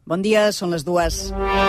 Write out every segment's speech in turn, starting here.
Bon dia, són les 2.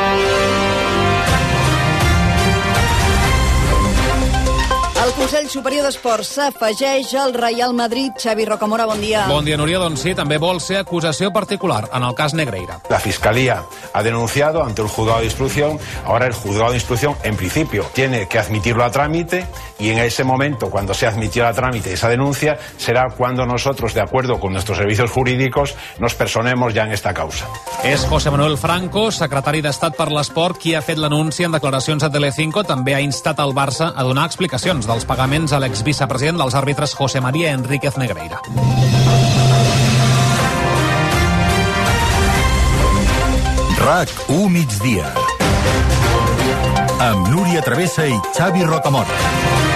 El Consell Superior d'Esports s'afegeix al Real Madrid. Xavi Rocamora, bon dia. Bon dia, Núria. Doncs sí, també vol ser acusació particular en el cas Negreira. La Fiscalía ha denunciado ante el juzgado de instrucción. Ahora el juzgado de instrucción, en principio, tiene que admitirlo a trámite y en ese momento, cuando se ha admitido a trámite esa denuncia, será cuando nosotros, de acuerdo con nuestros servicios jurídicos, nos personemos ya en esta causa. És José Manuel Franco, secretari d'Estat per l'Esport, qui ha fet l'anunci en declaracions a Telecinco. També ha instat el Barça a donar explicacions dels pagaments a l'exvicepresident dels àrbitres José María Enríquez Negreira. RAC1 migdia amb Núria Travessa i Xavi Rocamora.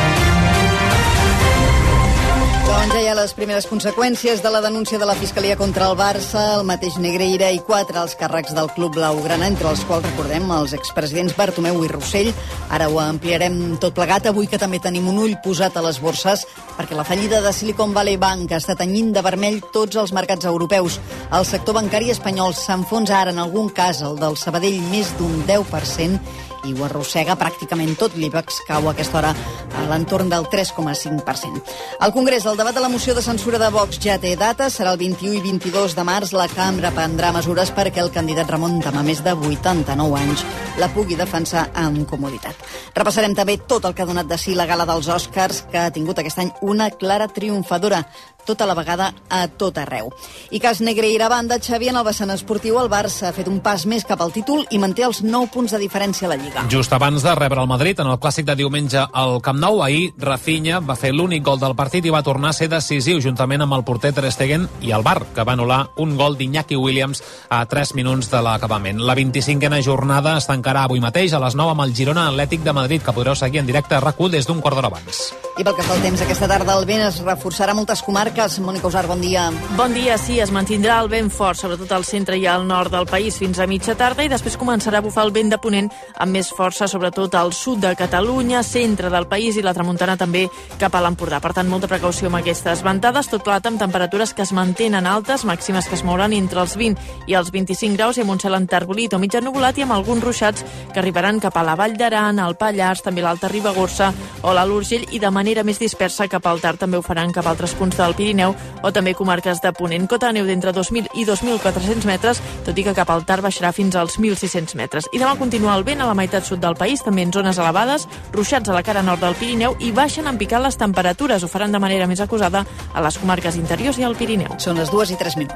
Doncs ja hi ha les primeres conseqüències de la denúncia de la Fiscalia contra el Barça, el mateix Negreira i 4 alts càrrecs del club blaugrana, entre els quals recordem els expresidents Bartomeu i Rossell. Ara ho ampliarem tot plegat, avui que també tenim un ull posat a les borses, perquè la fallida de Silicon Valley Bank està tenyint de vermell tots els mercats europeus. El sector bancari espanyol s'enfonsa ara, en algun cas, el del Sabadell, més d'un 10%, i ho arrossega pràcticament tot. L'IBEX cau a aquesta hora a l'entorn del 3,5%. Al Congrés, el debat de la moció de censura de Vox ja té data, serà el 21 i 22 de març. La cambra prendrà mesures perquè el candidat Ramon, amb més de 89 anys, la pugui defensar amb comoditat. Repassarem també tot el que ha donat de si la gala dels Oscars, que ha tingut aquest any una clara triomfadora, tota la vegada a tot arreu. I cas Negreira a banda, Xavi, en el vessant esportiu, el Barça ha fet un pas més cap al títol i manté els 9 punts de diferència a la Lliga. Just abans de rebre el Madrid, en el clàssic de diumenge al Camp Nou, ahir Rafinha va fer l'únic gol del partit i va tornar a ser decisiu, juntament amb el porter Ter Stegen i el VAR, que va anul·lar un gol d'Iñaki Williams a 3 minuts de l'acabament. La 25a jornada es tancarà avui mateix a les 9 amb el Girona Atlètic de Madrid, que podreu seguir en directe a RAC1 des d'un quart d'hora abans. I pel que fa al temps, aquesta tarda el vent es reforçarà a moltes comarques. Mònica Usar, bon dia. Bon dia, sí, es mantindrà el vent fort, sobretot al centre i al nord del país fins a mitja tarda, i després començarà a bufar el vent de ponent amb més força, sobretot al sud de Catalunya, centre del país i la tramuntana també cap a l'Empordà. Per tant, molta precaució amb aquestes ventades, tot plat amb temperatures que es mantenen altes, màximes que es mouran entre els 20 i els 25 graus i amb un cel enterbolit o mig ennuvolat i amb alguns ruixats que arribaran cap a la Vall d'Aran, al Pallars, també l'Alta Ribagorça o l'Alt Urgell, i de manera més dispersa cap al tard també ho faran cap a altres punts del Pirineu o també comarques de ponent. Cota de neu d'entre 2.000 i 2.400 metres, tot i que cap al tard baixarà fins als 1.600 metres. I demà continua el vent a la meitat sud del país, també en zones elevades, ruixats a la cara nord del Pirineu, i baixen en picat les temperatures. Ho faran de manera més acusada a les comarques interiors i al Pirineu. Són les 2:03.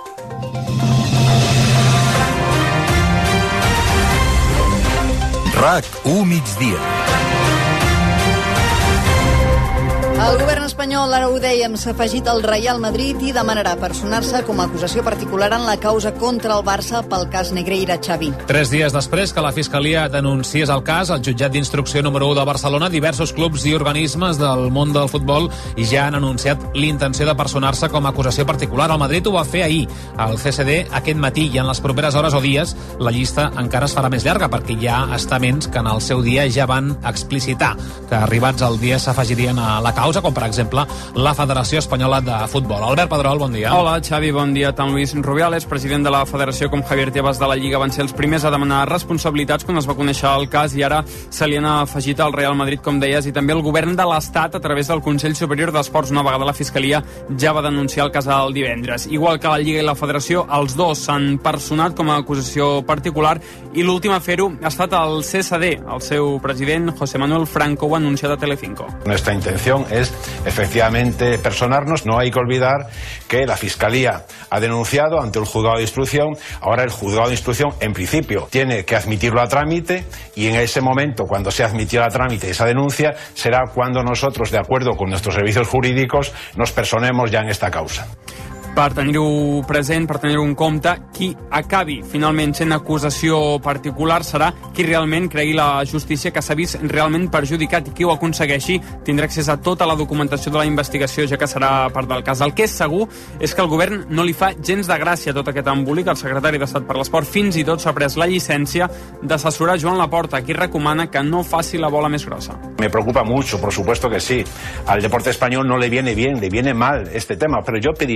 RAC1 migdia. El govern espanyol, ara ho dèiem, s'ha afegit al Real Madrid i demanarà personar-se com a acusació particular en la causa contra el Barça pel cas Negreira. Xavi. 3 dies després que la Fiscalia denunciés el cas, el jutjat d'instrucció número 1 de Barcelona, diversos clubs i organismes del món del futbol ja han anunciat l'intenció de personar-se com a acusació particular. El Madrid ho va fer ahir al CSD aquest matí, i en les properes hores o dies la llista encara es farà més llarga, perquè hi ha estaments que en el seu dia ja van explicitar que arribats al dia s'afegirien a la causa, com per exemple la Federació Espanyola de Futbol. Albert Pedrol, bon dia. Hola, Xavi, bon dia. Tant Luis Rubiales, president de la Federació, com Javier Tebas de la Lliga van ser els primers a demanar responsabilitats quan es va conèixer el cas, i ara se li han afegit al Real Madrid, com deies, i també el govern de l'Estat a través del Consell Superior d'Esports. Una vegada la Fiscalia ja va denunciar el cas el divendres. Igual que la Lliga i la Federació, els dos s'han personat com a acusació particular, i l'últim a fer-ho ha estat el CSD. El seu president, José Manuel Franco, ho ha anunciat a Telecinco. Nuestra intención es efectivamente personarnos. No hay que olvidar que la Fiscalía ha denunciado ante el juzgado de instrucción. Ahora el juzgado de instrucción, en principio, tiene que admitirlo a trámite, y en ese momento, cuando se admitió a trámite esa denuncia, será cuando nosotros, de acuerdo con nuestros servicios jurídicos, nos personemos ya en esta causa. Per tenir-ho present, per tenir-ho en compte, qui acabi finalment sent acusació particular serà qui realment cregui la justícia que s'ha vist realment perjudicat, i qui ho aconsegueixi tindrà accés a tota la documentació de la investigació, ja que serà part del cas. El que és segur és que el govern no li fa gens de gràcia tot aquest embolic. El secretari d'Estat per l'Esport fins i tot s'ha pres la llicència d'assessorar Joan Laporta, qui recomana que no faci la bola més grossa. Me preocupa mucho, por supuesto que sí. Al deporte español no le viene bien, le viene mal este tema, pero yo pediría de verdad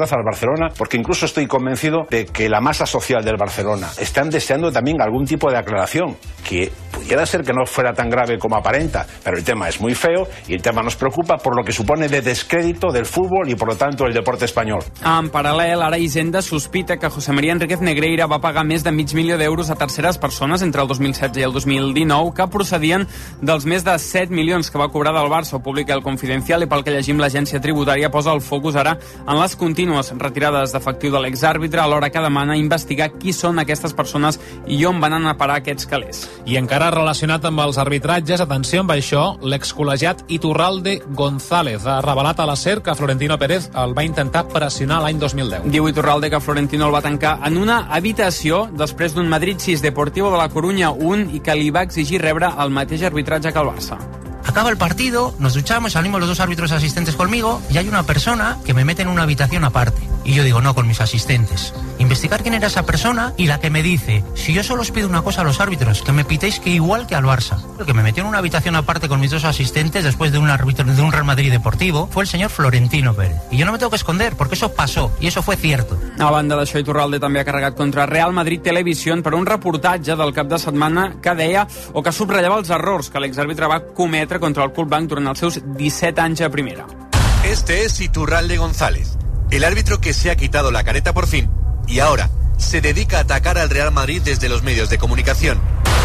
feroz al Barcelona, porque incluso estoy convencido de que la masa social del Barcelona están deseando también algún tipo de aclaración, que pudiera ser que no fuera tan grave como aparenta, pero el tema es muy feo y el tema nos preocupa por lo que supone de descrédito del fútbol y por lo tanto el deporte español. En paral·lel, ara Hisenda sospita que José María Enríquez Negreira va pagar més de $500,000 a terceres persones entre el 2016 i el 2019 que procedien dels més de 7 milions que va cobrar del Barça. Ho publica el Confidencial i pel que llegim l'agència tributària posa el focus ara en les contínues retirades d'efectiu de l'exàrbitre alhora que demana investigar qui són aquestes persones i on van anar a parar aquests calés. I encara relacionat amb els arbitratges, atenció amb això, l'excol·legiat Iturralde González ha revelat a la SER que Florentino Pérez el va intentar pressionar l'any 2010. Diu Iturralde que Florentino el va tancar en una habitació després d'un Madrid 6 Deportivo de la Coruña 1 i que li va exigir rebre el mateix arbitratge que el Barça. Acaba el partido, nos duchamos, salimos los dos árbitros asistentes conmigo y hay una persona que me mete en una habitación aparte. Y yo digo, no, con mis asistentes. Investigar quién era esa persona y la que me dice, si yo solo os pido una cosa a los árbitros, que me pitéis que igual que al Barça. El que me metió en una habitación aparte con mis dos asistentes después de un árbitro de un Real Madrid Deportivo fue el señor Florentino Pérez. Y yo no me tengo que esconder porque eso pasó y eso fue cierto. A banda d'això, Iturralde també ha carregat contra Real Madrid Televisió per un reportatge del cap de setmana que deia o que subratllava els errors que l'exàrbitre va cometre contra el Club Blanc durant els seus 17 anys a primera. Este es Iturralde González, el árbitro que se ha quitado la careta por fin y ahora se dedica a atacar al Real Madrid desde los medios de comunicación.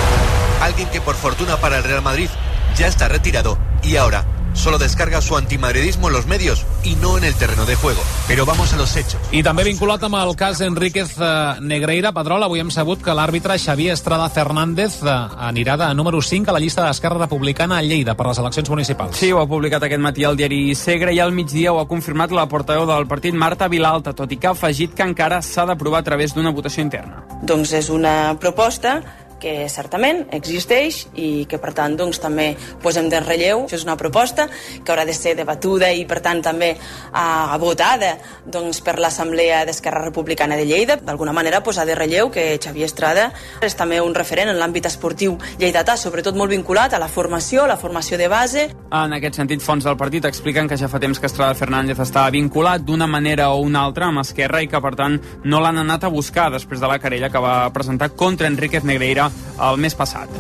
Alguien que por fortuna para el Real Madrid ya está retirado y ahora solo descarga su antimadridismo en los medios y no en el terreno de juego. Pero vamos a los hechos. I també vinculat amb el cas Enríquez Negreira, Pedrol, avui hem sabut que l'àrbitre Xavier Estrada Fernández anirà de número 5 a la llista d'Esquerra Republicana a Lleida per les eleccions municipals. Sí, ho ha publicat aquest matí el diari Segre i al migdia ho ha confirmat la portaveu del partit Marta Vilalta, tot i que ha afegit que encara s'ha d'aprovar a través d'una votació interna. Doncs és una proposta que certament existeix i que per tant doncs, també posem de relleu. Això és una proposta que haurà de ser debatuda i per tant també votada doncs, per l'Assemblea d'Esquerra Republicana de Lleida. D'alguna manera posar de relleu que Xavier Estrada és també un referent en l'àmbit esportiu lleidatà, sobretot molt vinculat a la formació de base. En aquest sentit, fonts del partit expliquen que ja fa temps que Estrada Fernández està vinculat d'una manera o una altra amb Esquerra i que per tant no l'han anat a buscar després de la querella que va presentar contra Enríquez Negreira el mes passat.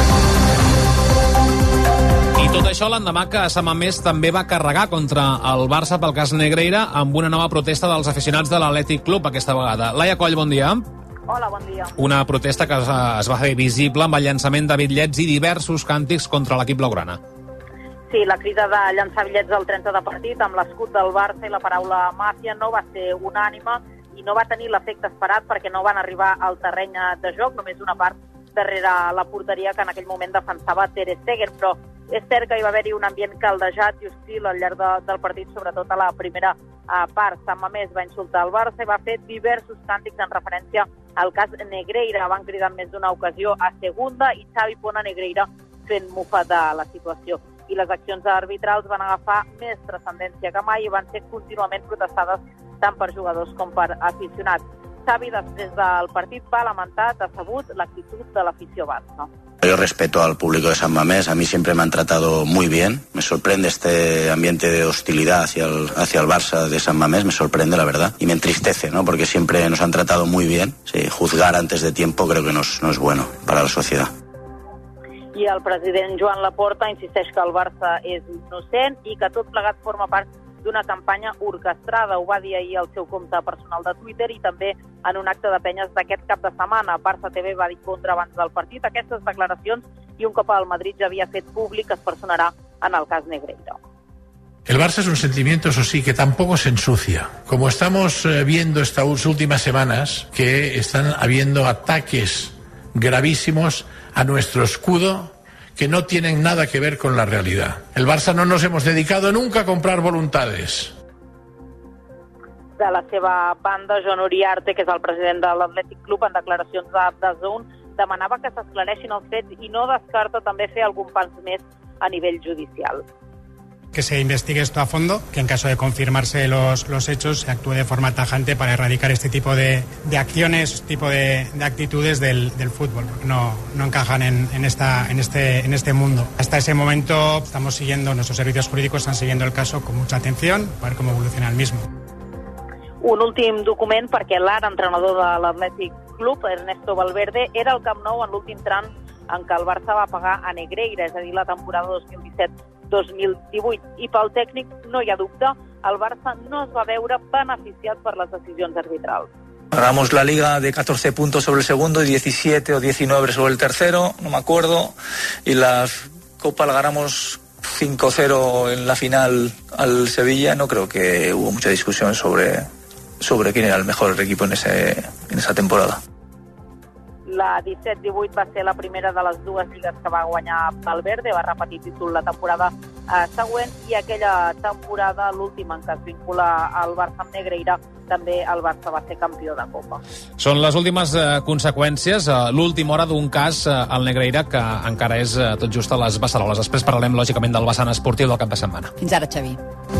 I tot això l'endemà que Samamés també va carregar contra el Barça pel cas Negreira amb una nova protesta dels aficionats de l'Atlètic Club aquesta vegada. Laia Coll, bon dia. Hola, bon dia. Una protesta que es va fer visible amb el llançament de bitllets i diversos càntics contra l'equip blaugrana. Sí, la crida de llançar bitllets del 30 de partit amb l'escut del Barça i la paraula màfia no va ser unànime i no va tenir l'efecte esperat perquè no van arribar al terreny de joc, només una part darrere la porteria que en aquell moment defensava Ter Stegen, però és cert que hi va haver-hi un ambient caldejat i hostil al llarg del partit, sobretot a la primera part. Sant Mamés va insultar el Barça i va fer diversos càntics en referència al cas Negreira. Van cridar en més d'una ocasió a Segunda i Xavi Pona Negreira fent mofa de la situació. I les accions arbitrals van agafar més transcendència que mai i van ser contínuament protestades tant per jugadors com per aficionats. Xavi, després del partit, va lamentar decebut l'actitud de l'afició basca. Yo respeto al público de San Mamés, a mí siempre me han tratado muy bien. Me sorprende este ambiente de hostilidad hacia el Barça de San Mamés, me sorprende la verdad. Y me entristece, ¿no? Porque siempre nos han tratado muy bien. Sí, juzgar antes de tiempo creo que no es bueno para la sociedad. I el president Joan Laporta insisteix que el Barça és innocent i que tot plegat forma part d'una campanya orquestrada. Ho va dir ahir al seu compte personal de Twitter i també en un acte de penyes d'aquest cap de setmana. Barça TV va difondre abans del partit aquestes declaracions i un cop al Madrid ja havia fet públic que es personarà en el cas Negreira. El Barça es un sentimiento, eso sí, que tampoco se ensucia. Como estamos viendo estas últimas semanas, que están habiendo ataques gravísimos a nuestro escudo que no tienen nada que ver con la realidad. El Barça no nos hemos dedicado nunca a comprar voluntades. De la seva banda, Joan Uriarte, que és el president de l'Atlètic Club, en declaracions de DAZN, demanava que s'esclareixin els fets i no descarta també fer algun pas més a nivell judicial. Que se investigue esto a fondo, que en caso de confirmarse los hechos se actúe de forma tajante para erradicar este tipo de acciones, este tipo de actitudes del fútbol, porque no encajan en este mundo. Hasta ese momento estamos siguiendo, nuestros servicios jurídicos están siguiendo el caso con mucha atención para ver cómo evoluciona el mismo. Un últim document perquè l'ara entrenador de l'Atlètic Club, Ernesto Valverde, era al Camp Nou en l'últim tram en què el Barça va pagar a Negreira, és a dir, la temporada 2017-2018. I pel tècnic no hi ha dubte, el Barça no es va veure beneficiat per les decisions arbitrals. Ganamos la Liga de 14 puntos sobre el segundo y 17 o 19 sobre el tercero, no me acuerdo, y la Copa la ganamos 5-0 en la final al Sevilla. No creo que hubo mucha discusión sobre quién era el mejor equipo en esa temporada. La 17-18 va ser la primera de les dues lligues que va guanyar Valverde, va repetir títol la temporada següent, i aquella temporada, l'última en què es vincula al Barça amb Negreira, també el Barça va ser campió de Copa. Són les últimes conseqüències, l'última hora d'un cas al Negreira que encara és tot just a les beceroles. Després parlarem, lògicament, del vessant esportiu del cap de setmana. Fins ara, Xavi.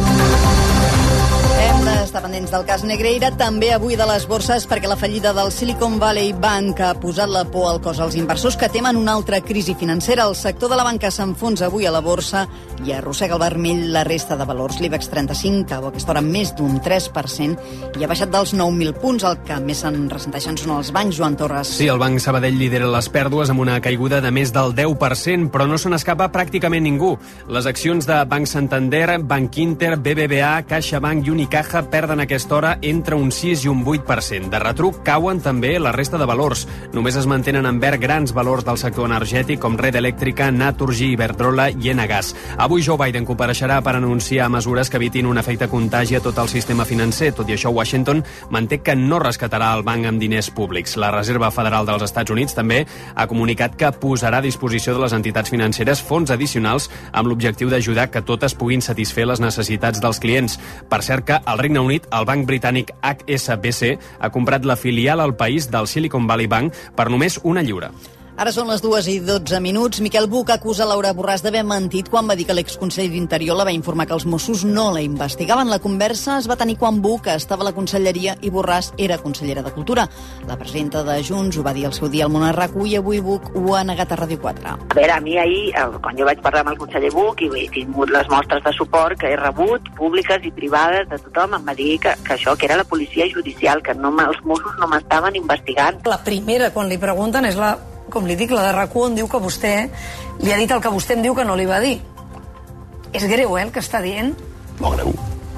Hem d'estar pendents del cas Negreira, també avui de les borses, perquè la fallida del Silicon Valley Bank ha posat la por al cos als inversors que temen una altra crisi financera. El sector de la banca s'enfonsa avui a la borsa i arrossega el vermell la resta de valors. L'IBEX 35 cau a aquesta hora més d'un 3% i ha baixat dels 9.000 punts. El que més se'n ressenteixen són els bancs, Joan Torres. Sí, el Banc Sabadell lidera les pèrdues amb una caiguda de més del 10%, però no se n'escapa pràcticament ningú. Les accions de Banc Santander, Banc Inter, BBVA, CaixaBank i Unicaja perden a aquesta hora entre un 6 i un 8%. De retruc cauen també la resta de valors. Només es mantenen en verd grans valors del sector energètic com Red Eléctrica, Naturgy, Iberdrola i Enagás. Avui Joe Biden compareixerà per anunciar mesures que evitin un efecte contagi a tot el sistema financer. Tot i això, Washington manté que no rescatarà el banc amb diners públics. La Reserva Federal dels Estats Units també ha comunicat que posarà a disposició de les entitats financeres fons addicionals amb l'objectiu d'ajudar que totes puguin satisfer les necessitats dels clients. Per cert que al Regne Unit, el banc britànic HSBC ha comprat la filial al país del Silicon Valley Bank per només €1. Ara són les 2:12. Miquel Buch acusa Laura Borràs d'haver mentit quan va dir que l'exconseller d'Interior la va informar que els Mossos no la investigaven. La conversa es va tenir quan Buch estava a la conselleria i Borràs era consellera de Cultura. La presidenta de Junts ho va dir al seu dia al Món a RAC1 i avui Buch ho ha negat a Ràdio 4. A veure, a mi ahir, quan jo vaig parlar amb el conseller Buch i he tingut les mostres de suport que he rebut, públiques i privades, de tothom, em va dir que això, que era la policia judicial, que no, els Mossos no m'estaven investigant. La primera, quan li pregunten, és la, com li dic, la de RAC1, on diu que vostè li ha dit el que vostè em diu que no li va dir. És greu, el que està dient? Molt greu.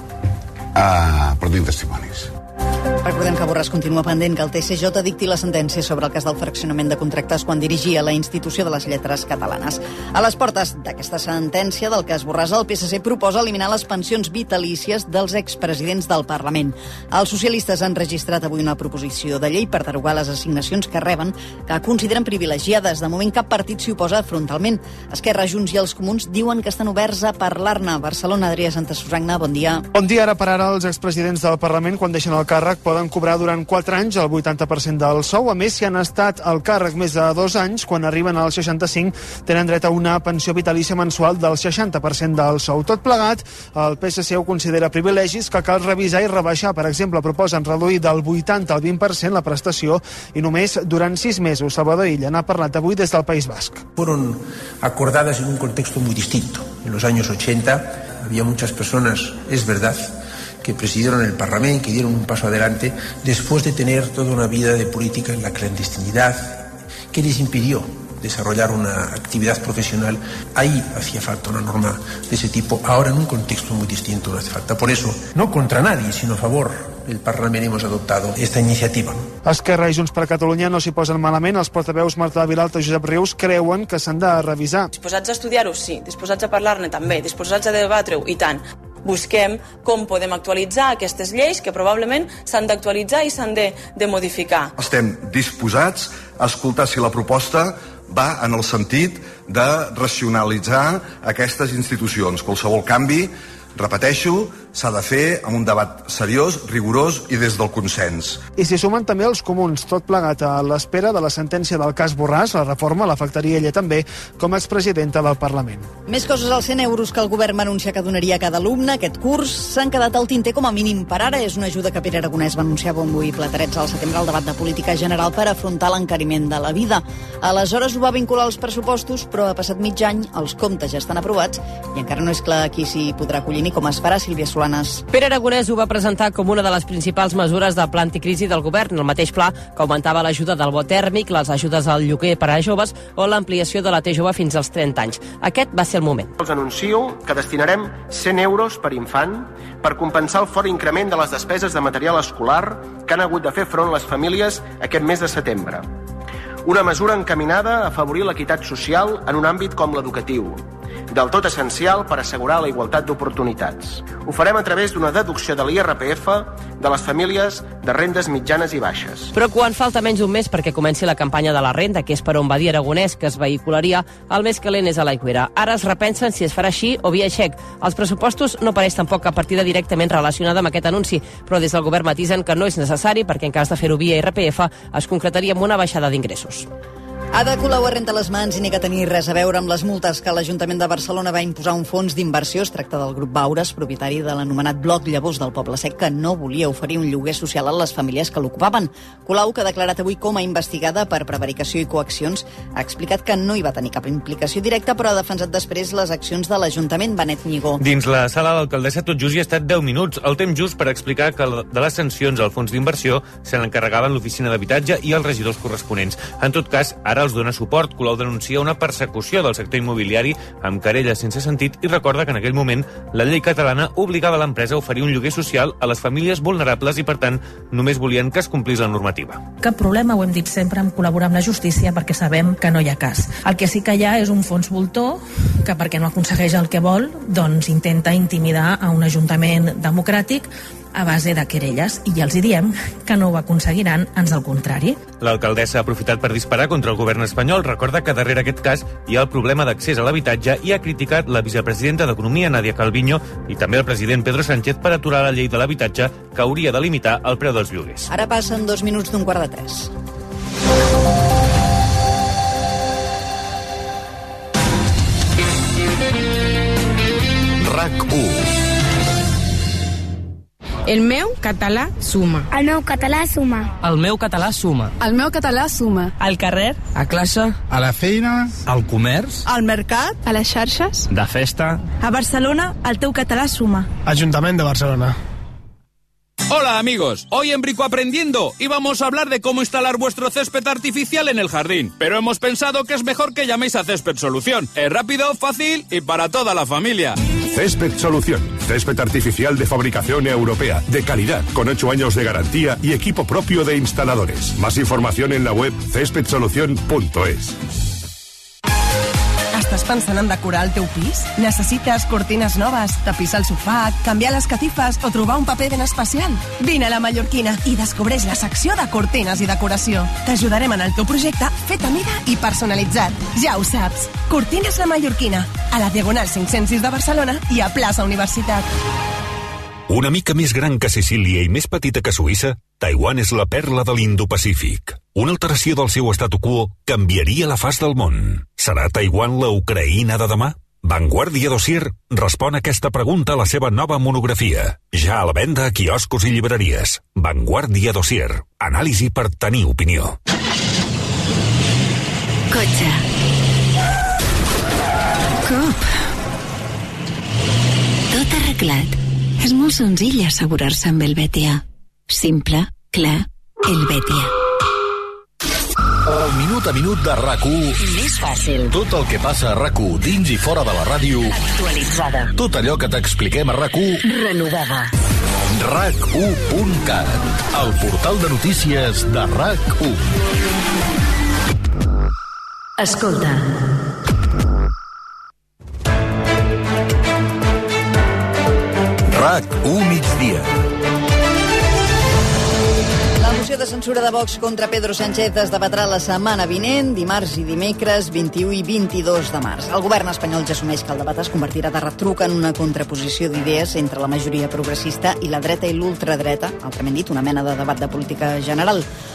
Però tinc testimonis. Recordem que Borràs continua pendent que el TSJ dicti la sentència sobre el cas del fraccionament de contractes quan dirigia la Institució de les Lletres Catalanes. A les portes d'aquesta sentència del cas Borràs, el PSC proposa eliminar les pensions vitalícies dels expresidents del Parlament. Els socialistes han registrat avui una proposició de llei per derogar les assignacions que reben, que consideren privilegiades. De moment cap partit s'hi oposa frontalment. Esquerra, Junts i els Comuns diuen que estan oberts a parlar-ne. Barcelona, Adrià Santa Susagna, bon dia. Bon dia. Ara per ara els expresidents del Parlament, quan deixen el càrrec, poden cobrar durant 4 anys el 80% del sou. A més, si han estat al càrrec més de 2 anys, quan arriben als 65, tenen dret a una pensió vitalícia mensual del 60% del sou. Tot plegat, el PSC ho considera privilegis que cal revisar i rebaixar. Per exemple, proposen reduir del 80 al 20% la prestació i només durant 6 mesos. Salvador Illa n'ha parlat avui des del País Basc. Fueron acordadas en un contexto muy distinto. En los años 80 había muchas personas, es verdad, que presidieron el Parlamento, que dieron un paso adelante después de tener toda una vida de política en la clandestinidad, que les impidió desarrollar una actividad profesional. Ahí hacía falta una norma de ese tipo. Ahora, en un contexto muy distinto, no hace falta. Por eso, no contra nadie, sino a favor del Parlament hemos adoptado esta iniciativa. Esquerra i Junts per Catalunya no s'hi posen malament. Els portaveus Marta Vilalta i Josep Rius creuen que s'han de revisar. Disposats a estudiar-ho, sí. Disposats a parlar-ne, també. Disposats a debatre-ho, i tant. Busquem com podem actualitzar aquestes lleis que probablement s'han d'actualitzar i s'han de modificar. Estem disposats a escoltar si la proposta va en el sentit de racionalitzar aquestes institucions. Qualsevol canvi, repeteixo, s'ha de fer amb un debat seriós, rigorós i des del consens. I s'hi sumen també els comuns, tot plegat a l'espera de la sentència del cas Borràs. La reforma l'afectaria ella també com a expresidenta del Parlament. Més coses als 100 euros que el govern va anunciar que donaria a cada alumne. Aquest curs s'han quedat al tinter com a mínim per ara. És una ajuda que Pere Aragonès va anunciar bombo i platerets al setembre al debat de política general per afrontar l'encariment de la vida. Aleshores ho va vincular als pressupostos, però ha passat mig any, els comptes ja estan aprovats i encara no és clar qui s'hi podrà acollir ni com es farà. Sílvia Solà, Cruanes. Pere Aragonès ho va presentar com una de les principals mesures del pla anticrisi del govern, el mateix pla que augmentava l'ajuda del bo tèrmic, les ajudes al lloguer per a joves o l'ampliació de la T-Jove fins als 30 anys. Aquest va ser el moment. Els anuncio que destinarem 100 euros per infant per compensar el fort increment de les despeses de material escolar que han hagut de fer front les famílies aquest mes de setembre. Una mesura encaminada a afavorir l'equitat social en un àmbit com l'educatiu, del tot essencial per assegurar la igualtat d'oportunitats. Ho farem a través d'una deducció de l'IRPF de les famílies de rendes mitjanes i baixes. Però quan falta menys d'un mes perquè comenci la campanya de la renda, que és per on va dir Aragonès que es vehicularia, el més calent és a l'aigüera. Ara es repensen si es farà així o via xec. Els pressupostos no apareix tampoc cap partida directament relacionada amb aquest anunci, però des del govern matisen que no és necessari perquè en cas de fer-ho via IRPF es concretaria amb una baixada d'ingressos. Ada Colau arrenta les mans i nega tenir res a veure amb les multes que l'Ajuntament de Barcelona va imposar un fons d'inversió. Es tracta del grup Baures, propietari de l'anomenat Bloc Llavors del Poble Sec, que no volia oferir un lloguer social a les famílies que l'ocupaven. Colau, que ha declarat avui com a investigada per prevaricació i coaccions, ha explicat que no hi va tenir cap implicació directa, però ha defensat després les accions de l'Ajuntament. Benet Ñigó. Dins la sala, l'alcaldessa tot just hi ha estat 10 minuts, el temps just per explicar que de les sancions al fons d'inversió se n'encarregaven l'oficina d'habitatge i els regidors corresponents. En tot cas, ara els dona suport. Colau denuncia una persecució del sector immobiliari amb querelles sense sentit i recorda que en aquell moment la llei catalana obligava l'empresa a oferir un lloguer social a les famílies vulnerables i, per tant, només volien que es complís la normativa. Cap problema, ho hem dit sempre, en col·laborar amb la justícia perquè sabem que no hi ha cas. El que sí que hi ha és un fons voltor que, perquè no aconsegueix el que vol, doncs intenta intimidar a un ajuntament democràtic a base de querelles, i ja els hi diem que no ho aconseguiran, ans al contrari. L'alcaldessa ha aprofitat per disparar contra el govern espanyol, recorda que darrere aquest cas hi ha el problema d'accés a l'habitatge i ha criticat la vicepresidenta d'Economia, Nadia Calviño, i també el president Pedro Sánchez per aturar la llei de l'habitatge que hauria de limitar el preu dels lloguers. Ara passen 2 minuts d'un quart de 3. RAC1. El meu català suma. El meu català suma. El meu català suma. El meu català suma. Al carrer, a classe, a la feina, al comerç, al mercat, a les xarxes, de festa. A Barcelona, el teu català suma. Ajuntament de Barcelona. Hola amigos, hoy en Brico Aprendiendo íbamos a hablar de cómo instalar vuestro césped artificial en el jardín, pero hemos pensado que es mejor que llaméis a Césped Solución. Es rápido, fácil y para toda la familia. Césped Solución, césped artificial de fabricación europea, de calidad, con 8 años de garantía y equipo propio de instaladores. Más información en la web céspedsolución.es. Estàs pensant en decorar el teu pis? Necessites cortines noves, tapissar el sofà, canviar les catifes o trobar un paper ben especial? Vine a la Mallorquina i descobreix la secció de cortines i decoració. T'ajudarem en el teu projecte fet a mida i personalitzat. Ja ho saps. Cortines La Mallorquina, a la Diagonal 506 de Barcelona i a Plaça Universitat. Una mica més gran que Sicília i més petita que Suïssa, Taiwan és la perla de l'Indo-Pacífic. Una alteració del seu statu quo canviaria la faç del món. Serà Taiwan la Ucraïna de demà? Vanguardia Dossier respon a aquesta pregunta a la seva nova monografia. Ja a la venda a quioscos i llibreries. Vanguardia Dossier. Anàlisi per tenir opinió. Cotxe. Cop. Tot arreglat. És molt senzill assegurar-se amb el Betia. Simple, clar, el Betia. El minut a minut de RAC1. Més fàcil. Tot el que passa a RAC1 dins i fora de la ràdio. Actualitzada. Tot allò que t'expliquem a RAC1. Renovada. RAC1.cat. El portal de notícies de RAC1. Escolta. RAC1 migdia. La moció de censura de Vox contra Pedro Sánchez es debatrà la setmana vinent, dimarts i dimecres 21 i 22 de març. El govern espanyol ja assumeix que el debat es convertirà de retruc en una contraposició d'idees entre la majoria progressista i la dreta i l'ultradreta, altrament dit, una mena de debat de política general.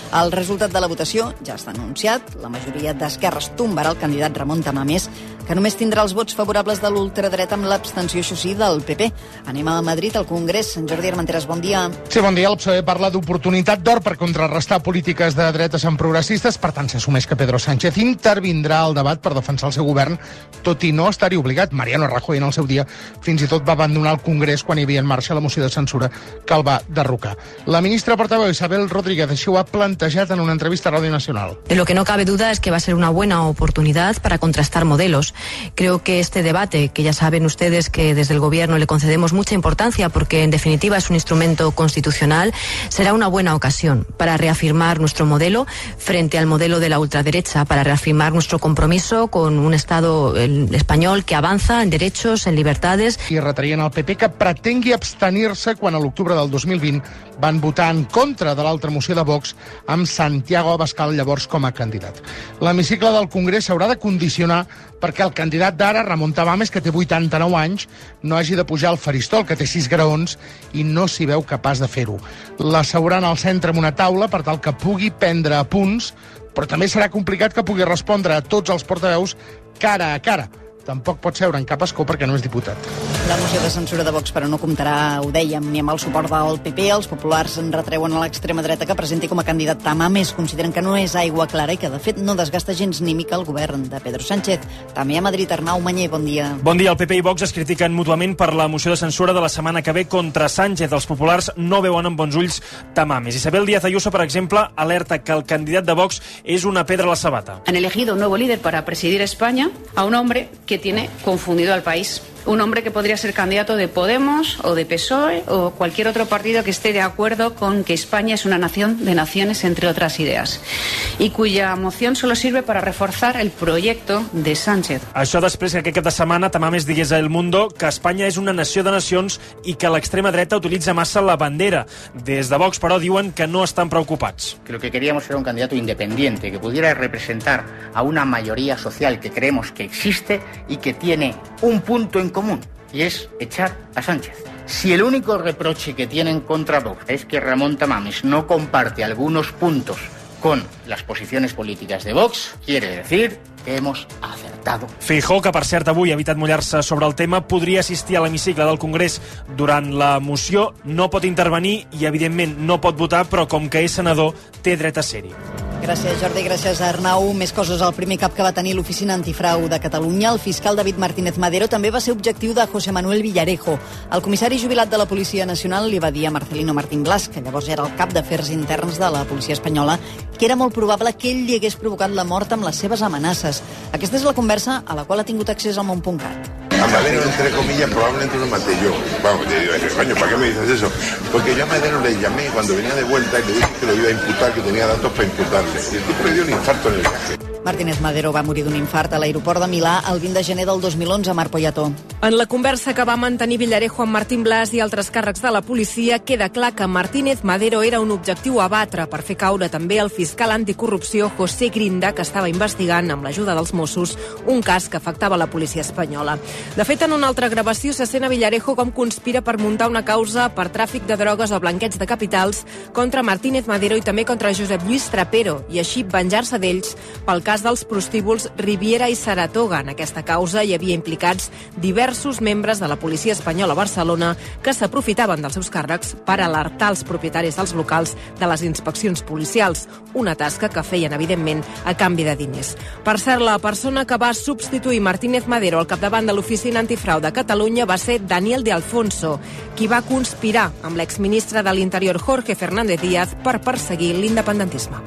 El resultat de la votació ja està anunciat. La majoria d'esquerres tombarà el candidat Ramon Tamames, que només tindrà els vots favorables de l'ultradreta amb l'abstenció, això sí, del PP. Anem a Madrid, al Congrés. Jordi Armenteres, bon dia. Sí, bon dia. El PSOE parla d'oportunitat d'or per contrarrestar polítiques de dretes amb progressistes. Per tant, s'assumeix que Pedro Sánchez intervindrà al debat per defensar el seu govern, tot i no estar-hi obligat. Mariano Rajoy, en el seu dia, fins i tot va abandonar el Congrés quan hi havia en marxa la moció de censura que el va derrocar. La ministra portaveu Isabel Rodríguez així ho ha plantejat en una entrevista a Radio Nacional. De lo que no cabe duda es que va a ser una buena oportunidad para contrastar modelos. Creo que este debate, que ya saben ustedes que desde el Gobierno le concedemos mucha importancia porque en definitiva es un instrumento constitucional, será una buena ocasión para reafirmar nuestro modelo frente al modelo de la ultraderecha, para reafirmar nuestro compromiso con un Estado español que avanza en derechos, en libertades. I retraient al PP que pretengui abstenir-se quan a l'octubre del 2020 van votar en contra de l'altra moció de Vox amb Santiago Abascal llavors com a candidat. L'hemicicle del Congrés s'haurà de condicionar perquè el candidat d'ara, Ramon Tamames, que té 89 anys, no hagi de pujar al faristol, que té 6 graons, i no s'hi veu capaç de fer-ho. L'asseuran al centre amb una taula per tal que pugui prendre apunts, però també serà complicat que pugui respondre a tots els portaveus cara a cara. Tampoc pot seure en cap escó perquè no és diputat. La moció de censura de Vox, però, no comptarà, ho dèiem, ni amb el suport del PP. Els populars en retreuen a l'extrema dreta que presenti com a candidat Tamames. Consideren que no és aigua clara i que, de fet, no desgasta gens ni mica el govern de Pedro Sánchez. També a Madrid, Arnau Manyer, bon dia. Bon dia. El PP i Vox es critiquen mútuament per la moció de censura de la setmana que ve contra Sánchez. Els populars no veuen amb bons ulls Tamames. Isabel Díaz Ayuso, per exemple, alerta que el candidat de Vox és una pedra a la sabata. Han elegido un nuevo líder para presidir España, a un hombre que tiene confundido al país. Un hombre que podría ser candidato de Podemos o de PSOE o cualquier otro partido que esté de acuerdo con que España es una nación de naciones, entre otras ideas, y cuya moción solo sirve para reforzar el proyecto de Sánchez. Això després que aquest cap de setmana Tamames digués a El Mundo que Espanya és una nació de nacions i que l'extrema dreta utilitza massa la bandera. Des de Vox, però, diuen que no estan preocupats. Que lo que queríamos era un candidato independiente, que pudiera representar a una mayoría social que creemos que existe y que tiene un punto en común, y es echar a Sánchez. Si el único reproche que tienen contra Vox es que Ramón Tamames no comparte algunos puntos con las posiciones políticas de Vox, quiere decir que hemos acertado. Feijóo, que per cert avui ha evitat mullar-se sobre el tema, podria assistir a l'hemicicle del Congrés durant la moció, no pot intervenir i evidentment no pot votar, però com que és senador té dret a ser-hi. Gràcies, Jordi. Gràcies, Arnau. Més coses. Al primer cap que va tenir l'Oficina Antifrau de Catalunya, el fiscal David Martínez Madero també va ser objectiu de José Manuel Villarejo. El comissari jubilat de la Policia Nacional li va dir a Marcelino Martín Blas, que llavors era el cap d'afers interns de la policia espanyola, que era molt probable que ell li hagués provocat la mort amb les seves amenaces. Aquesta és la conversa a la qual ha tingut accés al Món.cat. A Madero, entre comillas, probablemente lo maté yo. Vamos, le digo, coño, ¿para qué me dices eso? Porque yo a Madero le llamé cuando venía de vuelta y le dije que lo iba a imputar, que tenía datos para imputarle. Y el tipo le dio un infarto en el viaje. Martínez Madero va morir d'un infart a l'aeroport de Milà el 20 de gener del 2011 a Mar Poyató. En la conversa que va mantenir Villarejo amb Martín Blas i altres càrrecs de la policia, queda clar que Martínez Madero era un objectiu a batre per fer caure també el fiscal anticorrupció José Grinda, que estava investigant, amb l'ajuda dels Mossos, un cas que afectava la policia espanyola. De fet, en una altra gravació se sent a Villarejo com conspira per muntar una causa per tràfic de drogues o blanqueig de capitals contra Martínez Madero i també contra Josep Lluís Trapero, i així venjar-se d'ells pel cas dels prostíbuls Riviera i Saratoga. En aquesta causa hi havia implicats diversos membres de la policia espanyola a Barcelona que s'aprofitaven dels seus càrrecs per alertar els propietaris dels locals de les inspeccions policials, una tasca que feien, evidentment, a canvi de diners. Per cert, la persona que va substituir Martínez Madero al capdavant de l'Oficina Antifrau de Catalunya va ser Daniel de Alfonso, qui va conspirar amb l'exministre de l'Interior Jorge Fernández Díaz per perseguir l'independentisme.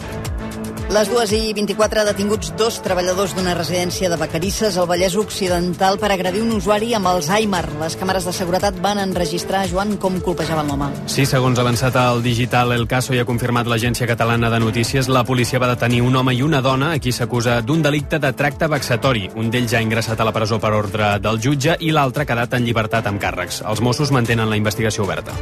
Les 2:24, detinguts 2 treballadors d'una residència de Vacarisses al Vallès Occidental per agredir un usuari amb Alzheimer. Les càmeres de seguretat van enregistrar, Joan, com colpejaven l'home. Sí, segons ha avançat el digital El Caso i ha confirmat l'Agència Catalana de Notícies, la policia va detenir un home i una dona a qui s'acusa d'un delicte de tracte vexatori. Un d'ells ha ingressat a la presó per ordre del jutge i l'altre ha quedat en llibertat amb càrrecs. Els Mossos mantenen la investigació oberta.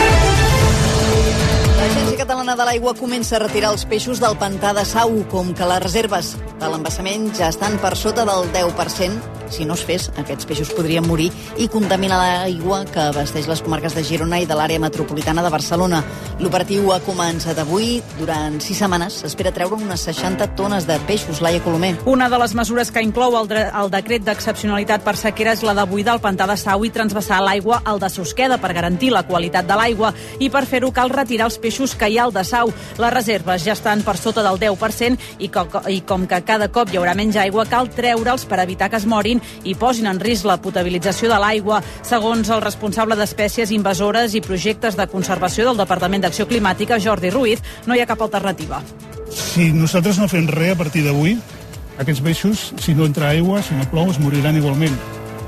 L'Agència Catalana de l'Aigua comença a retirar els peixos del pantà de Sau, com que les reserves de l'embassament ja estan per sota del 10%. Si no es fes, aquests peixos podrien morir i contaminar l'aigua que abasteix les comarques de Girona i de l'àrea metropolitana de Barcelona. L'operatiu ha començat avui. Durant 6 setmanes s'espera treure unes 60 tones de peixos. Laia Colomer. Una de les mesures que inclou el decret d'excepcionalitat per sequera és la de buidar el pantà de Sau i transvasar l'aigua al de Susqueda per garantir la qualitat de l'aigua. I per fer-ho cal retirar els peixos que hi ha al de Sau. Les reserves ja estan per sota del 10% i com que cada cop hi haurà menys aigua, cal treure'ls per evitar que es morin i posin en risc la potabilització de l'aigua. Segons el responsable d'espècies invasores i projectes de conservació del Departament d'Acció Climàtica, Jordi Ruiz, no hi ha cap alternativa. Si nosaltres no fem res a partir d'avui, aquests peixos, si no entra aigua, si no plou, es moriran igualment.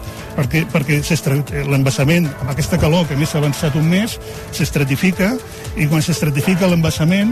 Perquè l'embassament, amb aquesta calor que més s'ha avançat un mes, s'estratifica, i quan s'estratifica l'embassament,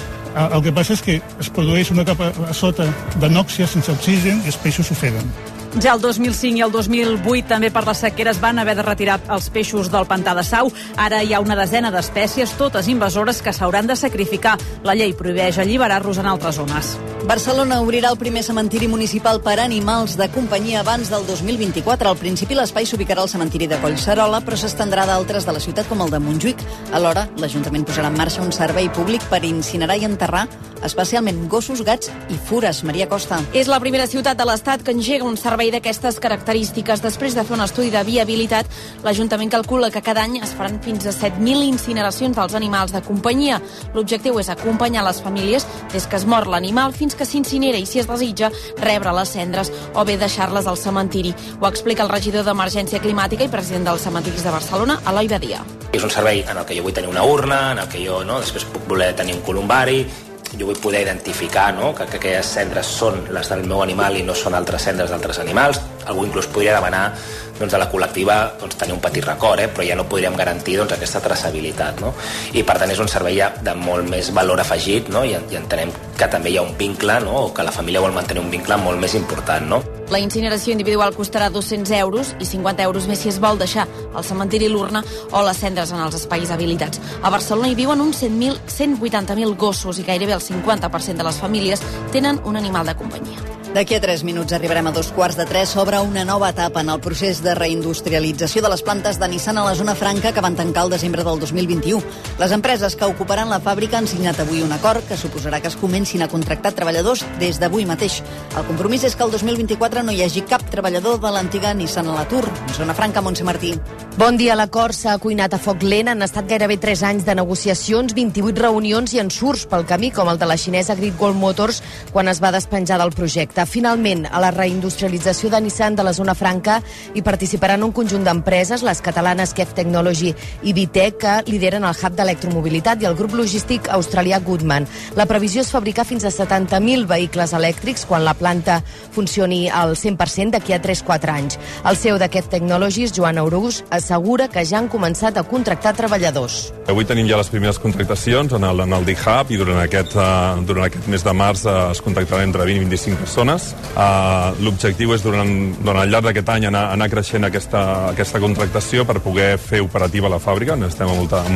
el que passa és que es produeix una capa a sota de nòxia sense oxigen i els peixos s'ofeguen. Ja el 2005 i el 2008 també per les sequeres van haver de retirar els peixos del pantà de Sau. Ara hi ha una desena d'espècies, totes invasores, que s'hauran de sacrificar. La llei prohibeix alliberar-los en altres zones. Barcelona obrirà el primer cementiri municipal per animals de companyia abans del 2024. Al principi l'espai s'ubicarà al cementiri de Collserola, però s'estendrà d'altres de la ciutat com el de Montjuïc. Alhora, l'Ajuntament posarà en marxa un servei públic per incinerar i enterrar especialment gossos, gats i fures. Maria Costa. És la primera ciutat de l'Estat que engega un servei d'aquestes característiques. Després de fer un estudi de viabilitat, l'Ajuntament calcula que cada any es faran fins a 7.000 incineracions dels animals de companyia. L'objectiu és acompanyar les famílies des que es mor l'animal fins que s'incinera i, si es desitja, rebre les cendres o bé deixar-les al cementiri. Ho explica el regidor d'Emergència Climàtica i president dels cementiris de Barcelona, Eloi Badia. És un servei en el que jo vull tenir una urna, en el que jo després puc voler tenir un columbari, jo vull poder identificar que aquelles cendres són les del meu animal i no són altres cendres d'altres animals. Algú inclús podria demanar de la col·lectiva tenir un petit record, però ja no podríem garantir aquesta traçabilitat. I per tant és un servei de molt més valor afegit, i entenem que també hi ha un vincle, o que la família vol mantenir un vincle molt més important. La incineració individual costarà 200 euros i 50 euros més si es vol deixar al cementiri l'urna o les cendres en els espais habilitats. A Barcelona hi viuen uns 180.000 gossos i gairebé el 50% de les famílies tenen un animal de companyia. D'aquí a 3 minuts arribarem a 2:15. S'obre una nova etapa en el procés de reindustrialització de les plantes de Nissan a la zona franca que van tancar el desembre del 2021. Les empreses que ocuparan la fàbrica han signat avui un acord que suposarà que es comencin a contractar treballadors des d'avui mateix. El compromís és que el 2024 no hi hagi cap treballador de l'antiga Nissan a l'atur. En zona franca, Montse Martí. Bon dia. L'acord s'ha cuinat a foc lent. Han estat gairebé 3 anys de negociacions, 28 reunions i ensurts pel camí, com el de la xinesa Great Wall Motors quan es va despenjar del projecte. Finalment, a la reindustrialització de Nissan de la zona franca hi participaran un conjunt d'empreses, les catalanes Kef Technology i Vitec, que lideren el hub d'electromobilitat, i el grup logístic australià Goodman. La previsió és fabricar fins a 70.000 vehicles elèctrics quan la planta funcioni al 100% d'aquí a 3-4 anys. El CEO de Kef Technologies, Joan Aurús, assegura que ja han començat a contractar treballadors. Avui tenim ja les primeres contractacions en el D-Hub i durant aquest mes de març es contractaran entre 20 i 25 persones. L'objectiu és durant el llarg d'aquest any anar creixent aquesta contractació per poder fer operativa la fàbrica. Necessitem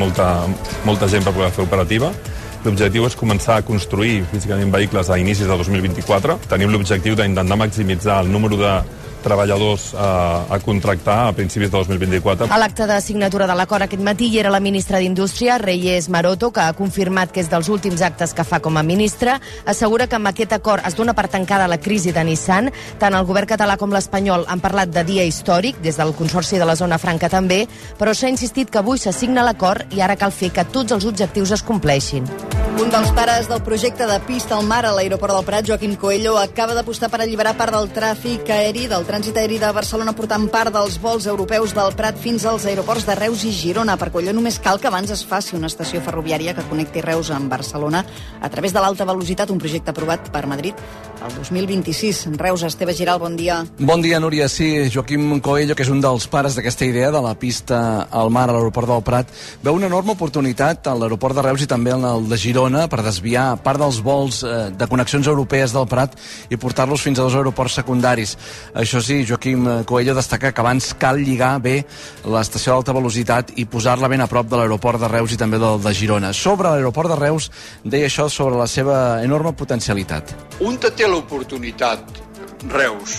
molta gent per poder fer operativa. L'objectiu és començar a construir físicament vehicles a inicis de 2024. Tenim l'objectiu d'intentar maximitzar el número de treballadors a contractar a principis de 2024. A l'acte de signatura de l'acord aquest matí hi era la ministra d'Indústria, Reyes Maroto, que ha confirmat que és dels últims actes que fa com a ministra. Assegura que amb aquest acord es dona per tancada la crisi de Nissan. Tant el govern català com l'espanyol han parlat de dia històric, des del Consorci de la Zona Franca també, però s'ha insistit que avui s'assigna l'acord i ara cal fer que tots els objectius es compleixin. Un dels pares del projecte de pista al mar a l'aeroport del Prat, Joaquim Coelho, acaba d'apostar per alliberar part del trànsit aeri de Barcelona, portant part dels vols europeus del Prat fins als aeroports de Reus i Girona. Per Coelho només cal que abans es faci una estació ferroviària que connecti Reus amb Barcelona a través de l'alta velocitat, un projecte aprovat per Madrid el 2026. Reus, Esteve Giral, bon dia. Bon dia, Núria. Sí, Joaquim Coelho, que és un dels pares d'aquesta idea de la pista al mar a l'aeroport del Prat, veu una enorme oportunitat a l'aeroport de Reus i també en el de Girona per desviar part dels vols de connexions europees del Prat i portar-los fins a 2 aeroports secundaris. Això sí, Joaquim Coelho destaca que abans cal lligar bé l'estació d'alta velocitat i posar-la ben a prop de l'aeroport de Reus i també del de Girona. Sobre l'aeroport de Reus, deia això sobre la seva enorme potencialitat. Un té l'oportunitat, Reus,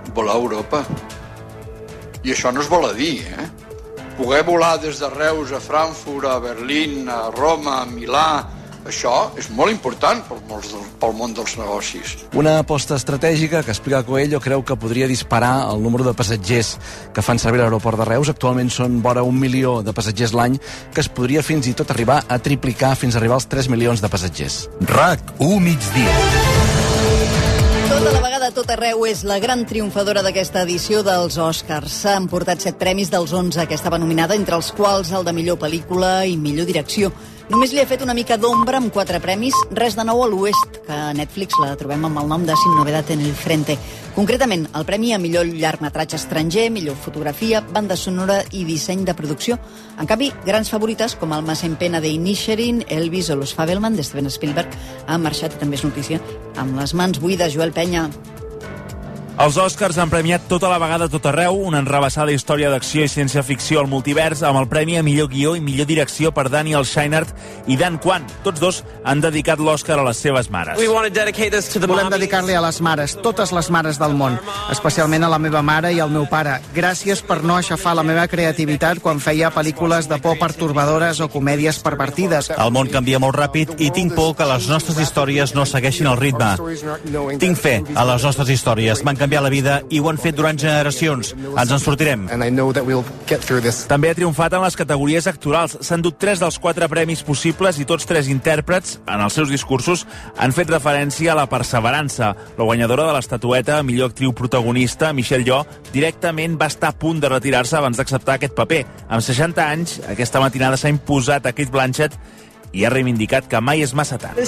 volar a Europa. I això no es vol a dir, Poder volar des de Reus a Frankfurt, a Berlín, a Roma, a Milà, això és molt important pel món dels negocis. Una aposta estratègica que, explica Coelho, creu que podria disparar el número de passatgers que fan servir l'aeroport de Reus. Actualment són vora 1 milió de passatgers l'any, que es podria fins i tot arribar a triplicar fins a arribar als 3 milions de passatgers. RAC1 migdia. Tota la vegada, tot arreu, és la gran triomfadora d'aquesta edició dels Oscars. S'ha emportat 7 premis dels 11 que estava nominada, entre els quals el de millor pel·lícula i millor direcció. Només li ha fet una mica d'ombra amb 4 premis, res de nou a l'Oest, que a Netflix la trobem amb el nom de Sin novedad en el frente. Concretament, el premi a millor llargmetratge estranger, millor fotografia, banda sonora i disseny de producció. En canvi, grans favorites com el Más en pena de Inisherin, Elvis o Los Fabelman de Steven Spielberg han marxat, i també és notícia, amb les mans buides. Joel Penya. Els Oscars han premiat tota la vegada tot arreu, una enrabassada història d'acció i ciència-ficció al multivers, amb el premi a millor guió i millor direcció per Daniel Scheinert i Dan Kwan. Tots dos han dedicat l'Oscar a les seves mares. Volem dedicar-li a les mares, totes les mares del món, especialment a la meva mare i al meu pare. Gràcies per no aixafar la meva creativitat quan feia pel·lícules de por pertorbadores o comèdies pervertides. El món canvia molt ràpid i tinc por que les nostres històries no segueixin el ritme. Tinc fe a les nostres històries. M'han canviar la vida i ho han fet durant generacions. Ens en sortirem. També ha triomfat en les categories actorals. S'han dut 3 dels 4 premis possibles i tots 3 intèrprets, en els seus discursos, han fet referència a la perseverança. La guanyadora de l'estatueta a millor actriu protagonista, Michelle Yeoh, directament va estar a punt de retirar-se abans d'acceptar aquest paper. Amb 60 anys, aquesta matinada s'ha imposat a Kate Blanchett i ha reivindicat que mai és massa tard.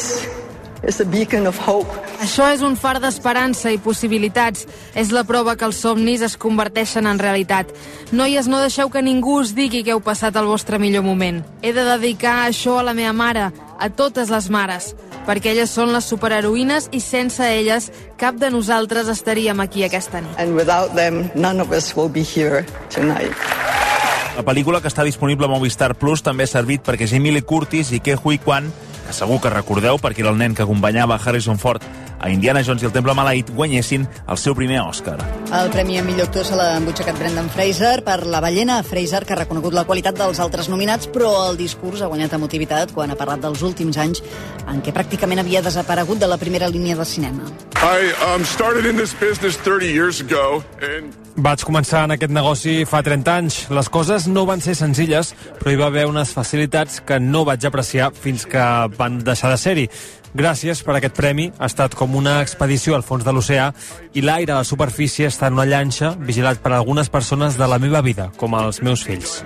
Això és un far d'esperança i possibilitats. És la prova que els somnis es converteixen en realitat. Noies, no deixeu que ningú us digui que heu passat el vostre millor moment. He de dedicar això a la meva mare, a totes les mares, perquè elles són les superheroïnes i sense elles cap de nosaltres estaríem aquí aquesta nit. La pel·lícula, que està disponible a Movistar Plus, també ha servit perquè Jamie Lee Curtis i Ke Huy Quan, que segur que recordeu perquè era el nen que acompanyava Harrison Ford a Indiana Jones i el Temple Maleït, guanyessin el seu primer Òscar. El premi a millor actor se l'ha embutxacat Brendan Fraser per La ballena. Fraser, que ha reconegut la qualitat dels altres nominats, però el discurs ha guanyat emotivitat quan ha parlat dels últims anys en què pràcticament havia desaparegut de la primera línia de cinema. Vaig començar en aquest negoci fa 30 anys. Les coses no van ser senzilles, però hi va haver unes facilitats que no vaig apreciar fins que van deixar de ser-hi. Gràcies per aquest premi. Ha estat com una expedició al fons de l'oceà i l'aire a la superfície està en una llanxa vigilat per algunes persones de la meva vida, com els meus fills.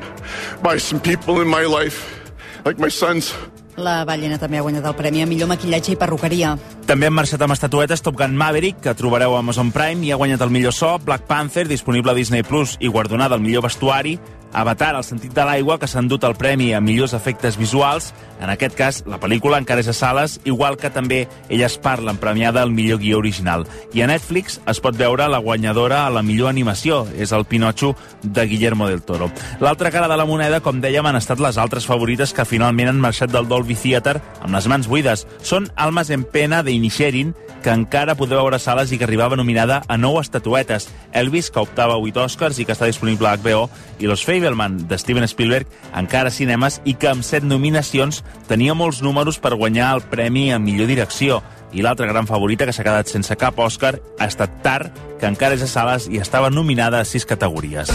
La ballena també ha guanyat el premi a millor maquillatge i perruqueria. També han marxat amb estatuetes Top Gun Maverick, que trobareu a Amazon Prime, i ha guanyat el millor so, Black Panther, disponible a Disney Plus i guardonada al millor vestuari, Avatar, el sentit de l'aigua, que s'han dut el premi a millors efectes visuals. En aquest cas, la pel·lícula encara és a sales, igual que també Elles parlen, premiada al millor guió original. I a Netflix es pot veure la guanyadora a la millor animació, és el Pinocho de Guillermo del Toro. L'altra cara de la moneda, com dèiem, han estat les altres favorites que finalment han marxat del Dolby Theatre amb les mans buides. Són Almas en pena de Inisherin, que encara podeu veure a sales i que arribava nominada a 9 estatuetes. Elvis, que optava a 8 Oscars i que està disponible a HBO, i Los Fabelman, de Steven Spielberg, encara a cinemes, i que amb 7 nominacions tenia molts números per guanyar el premi a millor direcció. I l'altra gran favorita, que s'ha quedat sense cap Òscar, ha estat Tar, que encara és a sales i estava nominada a 6 categories.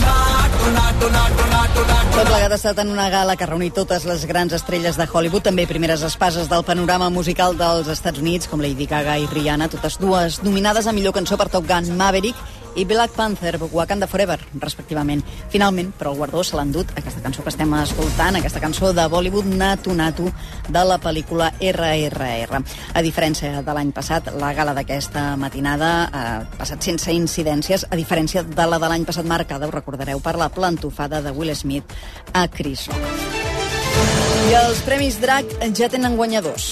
Tot plegat ha estat en una gala que ha reunit totes les grans estrelles de Hollywood, també primeres espases del panorama musical dels Estats Units, com Lady Gaga i Rihanna, totes dues nominades a millor cançó per Top Gun Maverick i Black Panther, Wakanda Forever, respectivament. Finalment, però el guardó se l'ha endut aquesta cançó que estem escoltant, aquesta cançó de Bollywood, Natu Natu, de la pel·lícula RRR. A diferència de l'any passat, la gala d'aquesta matinada ha passat sense incidències, a diferència de la de l'any passat marcada, ho recordareu, per la plantofada de Will Smith a Chris Rock. I els Premis DRAC ja tenen guanyadors.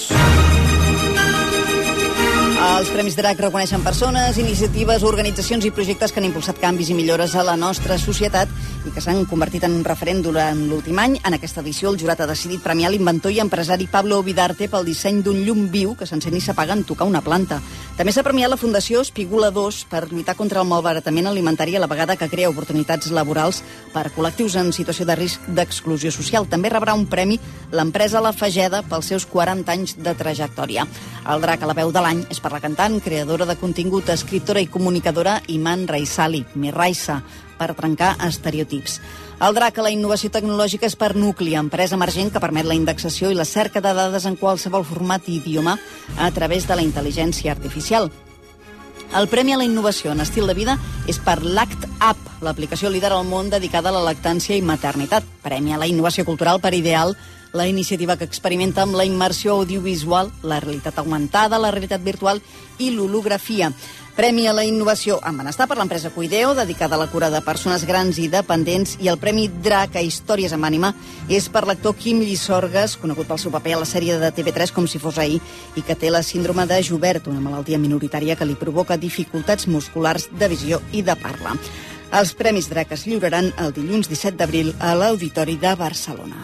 Els Premis DRAC reconeixen persones, iniciatives, organitzacions i projectes que han impulsat canvis i millores a la nostra societat i que s'han convertit en un referent durant l'últim any. En aquesta edició, el jurat ha decidit premiar l'inventor i empresari Pablo Vidarte pel disseny d'un llum viu que s'encén i s'apaga en tocar una planta. També s'ha premiat la Fundació Espigula 2 per lluitar contra el malbaratament alimentari a la vegada que crea oportunitats laborals per col·lectius en situació de risc d'exclusió social. També rebrà un premi l'empresa La Fageda pels seus 40 anys de trajectòria. El Drac a la veu de l'any és per la cantant, creadora de contingut, escriptora i comunicadora Iman Raisali, Mirraisa, per trencar estereotips. El Drac a la innovació tecnològica és per Nucli, empresa emergent que permet la indexació i la cerca de dades en qualsevol format i idioma a través de la intel·ligència artificial. El Premi a la Innovació en Estil de Vida és per l'Act App, l'aplicació líder al món dedicada a la lactància i maternitat. Premi a la Innovació Cultural per Ideal, la iniciativa que experimenta amb la immersió audiovisual, la realitat augmentada, la realitat virtual i l'holografia. Premi a la Innovació en Benestar per l'empresa Cuideo, dedicada a la cura de persones grans i dependents, i el Premi Drac a Històries amb ànima és per l'actor Quim Llissorgues, conegut pel seu paper a la sèrie de TV3 Com si fos ahir, i que té la síndrome de Joubert, una malaltia minoritària que li provoca dificultats musculars de visió i de parla. Els Premis Drac es lliuraran el dilluns 17 d'abril a l'Auditori de Barcelona.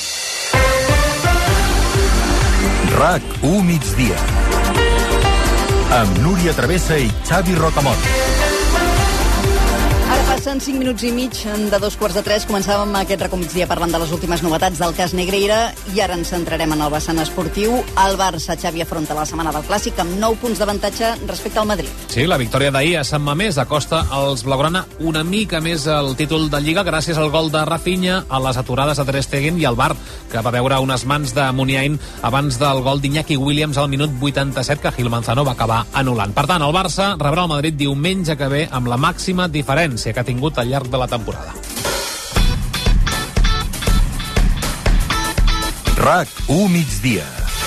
RAC1 migdia amb Núria Travessa i Xavi Rocamort. Ara passen 5 minuts i mig de 2:45. Començàvem aquest RAC1 migdia parlant de les últimes novetats del cas Negreira i ara ens centrarem en el vessant esportiu. El Barça, Xavi, afronta la setmana del Clàssic amb 9 punts d'avantatge respecte al Madrid. Sí, la victòria d'ahir a Sant Mamés acosta als blaugrana una mica més el títol de Lliga gràcies al gol de Rafinha, a les aturades de Ter Stegen i al VAR, que va veure unes mans de Muniain abans del gol d'Iñaki Williams al minut 87 que Gil Manzano va acabar anul·lant. Per tant, el Barça rebrà el Madrid diumenge que ve amb la màxima diferència que ha tingut al llarg de la temporada. RAC1 migdia.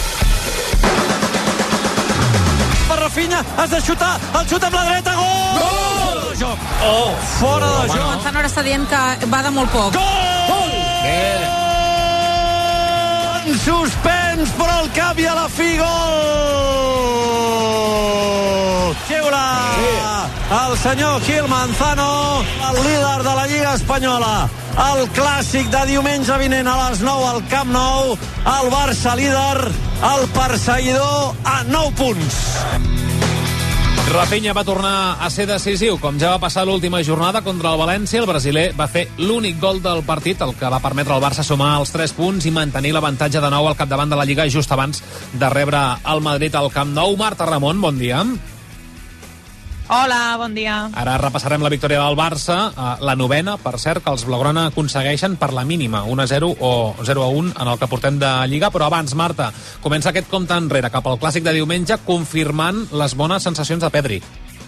Per Rafinha, has de xutar, el xut amb la dreta, gol! Gol! Oh, fora de joc. Manzano ara està dient que va de molt poc. Gol! Suspens, però al cap i a la fi, gol! Xiula! El senyor Gil Manzano, el líder de la Lliga Espanyola. El clàssic de diumenge vinent a les 9 al Camp Nou. El Barça líder, el perseguidor a 9 punts. Rafinha va tornar a ser decisiu, com ja va passar l'última jornada contra el València. El brasiler va fer l'únic gol del partit, el que va permetre al Barça sumar els 3 punts i mantenir l'avantatge de nou al capdavant de la Lliga just abans de rebre el Madrid al Camp Nou. Marta Ramon, bon dia. Hola, bon dia. Ara repassarem la victòria del Barça, la novena, per cert, que els blaugrana aconsegueixen per la mínima, 1-0 o 0-1 en el que portem de Lliga, però abans, Marta, comença aquest compte enrere cap al Clàssic de diumenge, confirmant les bones sensacions de Pedri.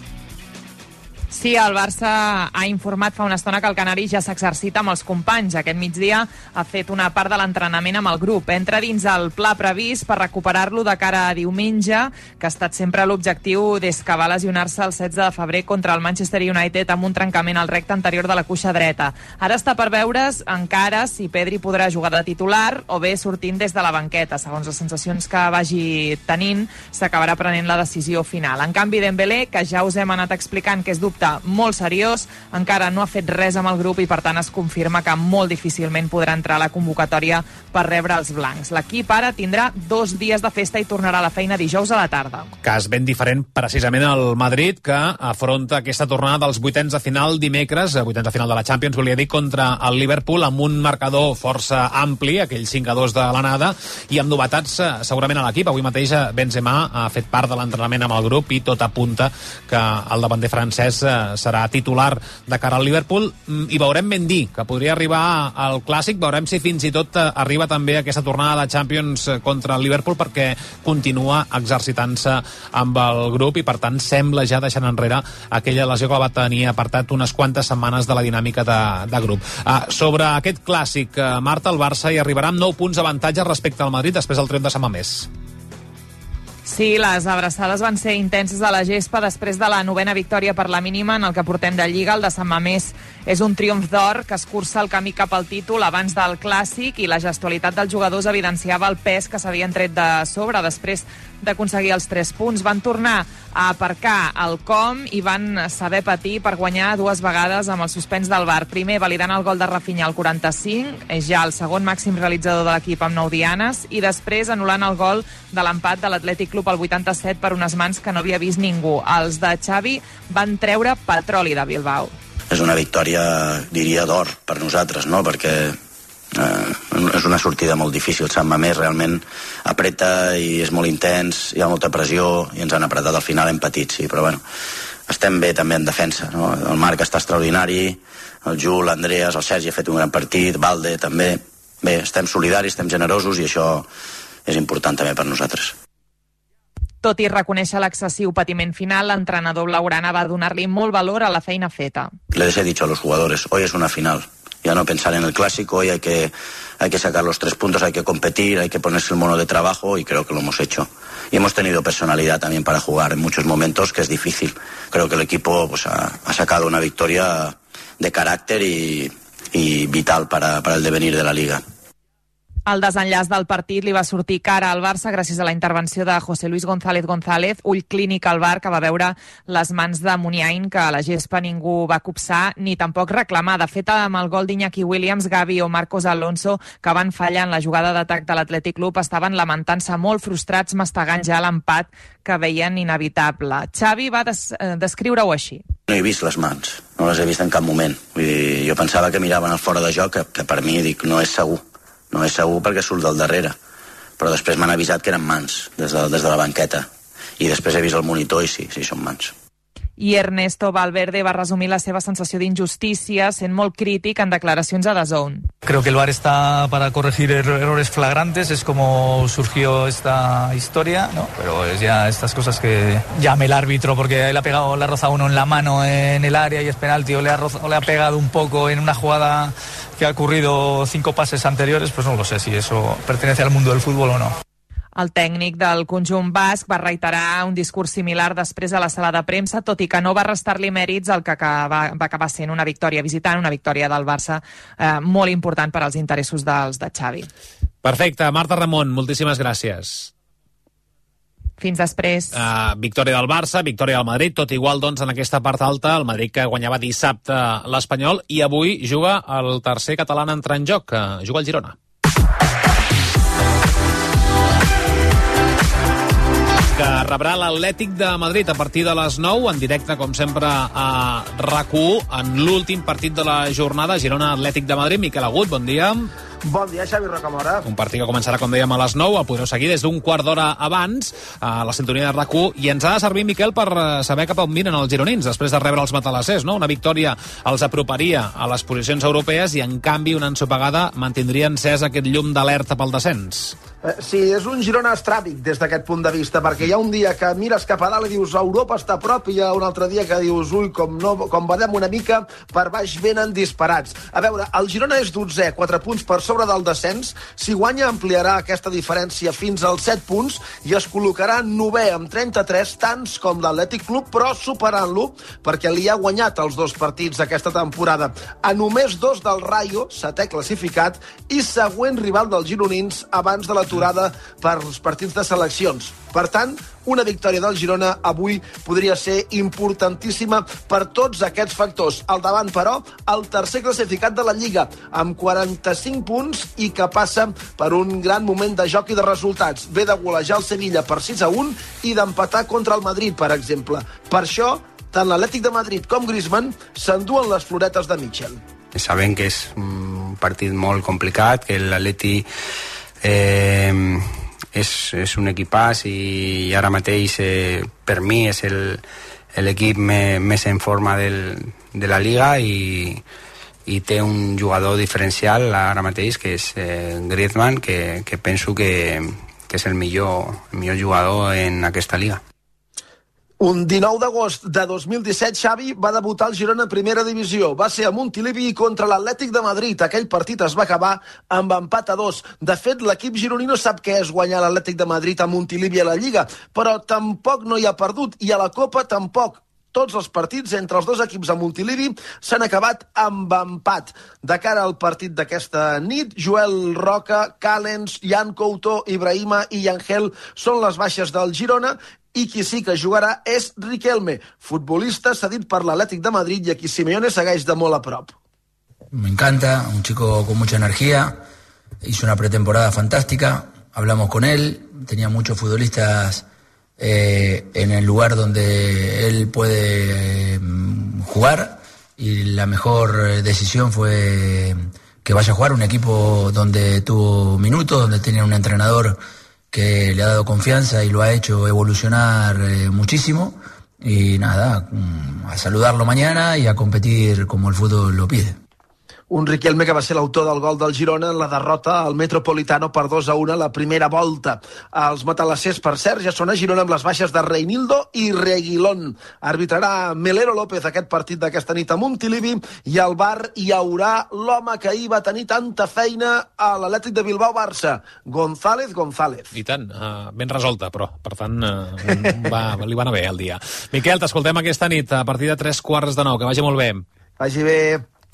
Sí, el Barça ha informat fa una estona que el canari ja s'exercita amb els companys. Aquest migdia ha fet una part de l'entrenament amb el grup. Entra dins el pla previst per recuperar-lo de cara a diumenge, que ha estat sempre l'objectiu des que va lesionar-se el 16 de febrer contra el Manchester United amb un trencament al recte anterior de la cuixa dreta. Ara està per veure's encara si Pedri podrà jugar de titular o bé sortint des de la banqueta. Segons les sensacions que vagi tenint, s'acabarà prenent la decisió final. En canvi, Dembélé, que ja us hem anat explicant que és dubte molt seriós, encara no ha fet res amb el grup i per tant es confirma que molt difícilment podrà entrar a la convocatòria per rebre els blancs. L'equip ara tindrà 2 dies de festa i tornarà a la feina dijous a la tarda. Cas ben diferent precisament al Madrid, que afronta aquesta tornada dels vuitens de final dimecres, vuitens de final de la Champions, volia dir, contra el Liverpool, amb un marcador força ampli, aquell 5-2 de l'anada, i amb novetats segurament a l'equip. Avui mateix Benzema ha fet part de l'entrenament amb el grup i tot apunta que el davanter francès serà titular de cara al Liverpool, i veurem Mendy, que podria arribar al Clàssic. Veurem si fins i tot arriba també aquesta tornada de Champions contra el Liverpool, perquè continua exercitant-se amb el grup i per tant sembla ja deixant enrere aquella lesió que va tenir apartat unes quantes setmanes de la dinàmica de grup. Sobre aquest Clàssic, Marta, el Barça hi arribarà amb 9 punts d'avantatge respecte al Madrid després del triomf de Sant Mamés. Sí, les abraçades van ser intenses a la gespa després de la 9a victòria per la mínima en el que portem de Lliga. El de Sant Mamés és un triomf d'or que escurça el camí cap al títol abans del Clàssic, i la gestualitat dels jugadors evidenciava el pes que s'havien tret de sobre després d'aconseguir els 3 punts. Van tornar a aparcar el com i van saber patir per guanyar 2 vegades amb el suspens del VAR. Primer, validant el gol de Rafinha al 45, és ja el segon màxim realitzador de l'equip amb 9 dianes, i després anul·lant el gol de l'empat de l'Atlètic Club al 87 per unes mans que no havia vist ningú. Els de Xavi van treure petroli de Bilbao. És una victòria, diria, d'or per nosaltres, no? Perquè és una sortida molt difícil. Sant Mamés realment apreta i és molt intens, hi ha molta pressió i ens han apretat al final, hem patit, sí, però bueno, estem bé també en defensa, no? El Marc està extraordinari, el Jul, l'Andreas, el Sergi ha fet un gran partit, Valde també. Bé, estem solidaris, estem generosos i això és important també per nosaltres. Tot i reconèixer l'excessiu patiment final, l'entrenador blaugrana va donar-li molt valor a la feina feta. Les he dicho a los jugadores, hoy es una final. Ya no pensar en el clásico, hoy hay que sacar los 3 puntos, hay que competir, hay que ponerse el mono de trabajo y creo que lo hemos hecho. Y hemos tenido personalidad también para jugar en muchos momentos, que es difícil. Creo que el equipo pues, ha sacado una victoria de carácter y vital para el devenir de la Liga. El desenllaç del partit li va sortir cara al Barça gràcies a la intervenció de José Luis González, ull clínic al VAR, que va veure les mans de Muniain, que a la gespa ningú va copsar ni tampoc reclamar. De fet, amb el gol d'Iñaki Williams, Gavi o Marcos Alonso, que van fallar en la jugada d'atac de l'Atlètic Club, estaven lamentant-se molt frustrats, mastegant ja l'empat que veien inevitable. Xavi va descriure-ho així. No he vist les mans, no les he vist en cap moment. Vull dir, jo pensava que miraven el fora de joc, que per mi dic, no és segur. No és segur perquè surt del darrere. Però després m'han avisat que eren mans des de la banqueta. I després he vist el monitor i sí, són mans. I Ernesto Valverde va resumir la seva sensació d'injustícia sent molt crític en declaracions a DAZN. Creo que el VAR está para corregir errores flagrantes, es como surgió esta historia, ¿no? Pero es ya estas cosas que llame el árbitro porque le ha rozado uno en la mano en el área y es penalti, o le ha pegado un poco en una jugada que ha ocurrido 5 pases anteriores, pues no lo sé si eso pertenece al mundo del fútbol o no. El tècnic del conjunt basc va reiterar un discurs similar després a la sala de premsa, tot i que no va restar-li mèrits el que va acabar sent una victòria visitant, una victòria del Barça molt important per als interessos dels de Xavi. Perfecte. Marta Ramon, moltíssimes gràcies. Fins després. Victòria del Barça, victòria del Madrid, tot igual doncs en aquesta part alta, el Madrid que guanyava dissabte l'Espanyol i avui juga el tercer català en entrar en joc, que juga el Girona. Que rebrà l'Atlètic de Madrid a partir de les 9, en directe, com sempre, a RAC1, en l'últim partit de la jornada, Girona-Atlètic de Madrid. Miquel Agut, bon dia. Bon dia, Xavi Rocamora. Un partit que començarà, com dèiem, a les 9. El podreu seguir des d'un quart d'hora abans a la sintonia de RAC1. I ens ha de servir, Miquel, per saber cap on miren els gironins després de rebre els matalassers, no? Una victòria els aproparia a les posicions europees i, en canvi, una ensopegada mantindria encès aquest llum d'alerta pel descens. Sí, és un Girona estràbic des d'aquest punt de vista, perquè hi ha un dia que mires cap a dalt i dius Europa està a prop, i hi ha un altre dia que dius ui, com vedem una mica per baix venen disparats. A veure, el Girona és 12è, 4 punts per sobre del descens. Si guanya ampliarà aquesta diferència fins als 7 punts i es col·locarà 9è amb 33, tants com l'Atlètic Club, però superant-lo perquè li ha guanyat els 2 partits aquesta temporada. A només 2 del Rayo, 7è classificat i següent rival dels gironins abans de l'aturada per els partits de seleccions. Per tant, una victòria del Girona avui podria ser importantíssima per tots aquests factors. Al davant, però, el tercer classificat de la Lliga, amb 45 punts i que passa per un gran moment de joc i de resultats. Ve de golejar el Sevilla per 6-1 i d'empatar contra el Madrid, per exemple. Per això, tant l'Atlètic de Madrid com Griezmann s'enduen les floretes de Michel. Saben que és un partit molt complicat, que l'Atleti és un equipàs i ara mateix per mi és l'equip més en forma de la Liga i té un jugador diferencial ara mateix que és Griezmann, que penso que és el millor jugador en aquesta Liga. Un 19 d'agost de 2017, Xavi va debutar al Girona en primera divisió. Va ser a Montilivi contra l'Atlètic de Madrid. Aquell partit es va acabar amb empat a 2. De fet, l'equip gironí no sap què és guanyar l'Atlètic de Madrid a Montilivi a la Lliga, però tampoc no hi ha perdut, i a la Copa tampoc. tots els partits entre els dos equips a Montilivi s'han acabat amb empat. De cara al partit d'aquesta nit, Joel Roca, Callens, Jan Couto, Ibrahima i Yangel són les baixes del Girona i qui sí que jugarà és Riquelme, futbolista cedit per l'Atlètic de Madrid i a qui Simeone segueix de molt a prop. Me encanta, un chico con mucha energía, hizo una pretemporada fantástica, hablamos con él, tenía muchos futbolistas en el lugar donde él puede jugar y la mejor decisión fue que vaya a jugar un equipo donde tuvo minutos, donde tenía un entrenador que le ha dado confianza y lo ha hecho evolucionar muchísimo y nada, a saludarlo mañana y a competir como el fútbol lo pide. Un Riquelme que va ser l'autor del gol del Girona en la derrota al Metropolitano per 2-1 a la primera volta. Els matalassers, per cert, ja són a Girona amb les baixes de Reinildo i Reguilón. Arbitrarà Melero López aquest partit d'aquesta nit a Montilivi i al VAR hi haurà l'home que ahir va tenir tanta feina a l'Atlètic de Bilbao-Barça, González. I tant, ben resolta, però, per tant, li va anar bé el dia. Miquel, t'escoltem aquesta nit a partir de 3:15, que vagi molt bé. Vagi bé.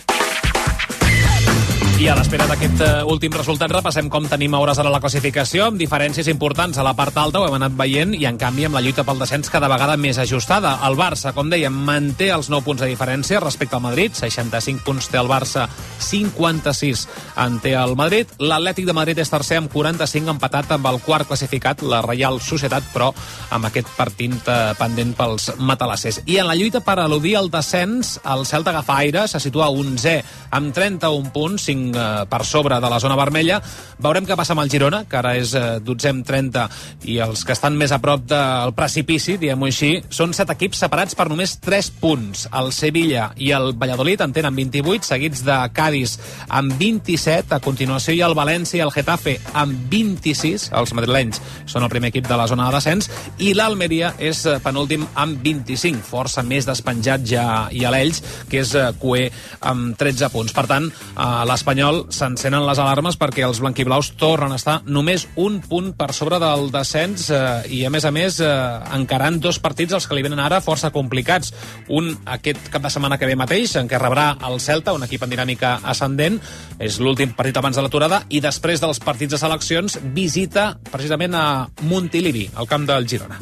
I a l'espera d'aquest últim resultat repassem com tenim a hores ara la classificació, amb diferències importants a la part alta, ho hem anat veient, i en canvi amb la lluita pel descens cada vegada més ajustada. El Barça, com dèiem, manté els 9 punts de diferència respecte al Madrid, 65 punts té el Barça, 56 en té el Madrid. L'Atlètic de Madrid és tercer amb 45, empatat amb el quart classificat, la Reial Societat, però amb aquest partit pendent pels matalassers. I en la lluita per eludir el descens, el Celta agafa aire, se situa 11è amb 31 punts, 5 per sobre de la zona vermella. Veurem què passa amb el Girona, que ara és 12è amb 30, i els que estan més a prop del precipici, diguem-ho així, són 7 equips separats per només 3 punts. El Sevilla i el Valladolid en tenen 28, seguits de Cádiz amb 27, a continuació hi ha el València i el Getafe amb 26, els madrilenys són el primer equip de la zona de descens, i l'Almeria és penúltim amb 25, força més despenjat ja i a l'Ells, que és cuer amb 13 punts. Per tant, l'Espanyol s'encenen les alarmes perquè els blanquiblaus tornen a estar només un punt per sobre del descens i, a més, encarant 2 partits els que li venen ara força complicats. Un aquest cap de setmana que ve mateix, en què rebrà el Celta, un equip en dinàmica ascendent, és l'últim partit abans de l'aturada, i després dels partits de seleccions visita precisament a Montilivi, al camp del Girona.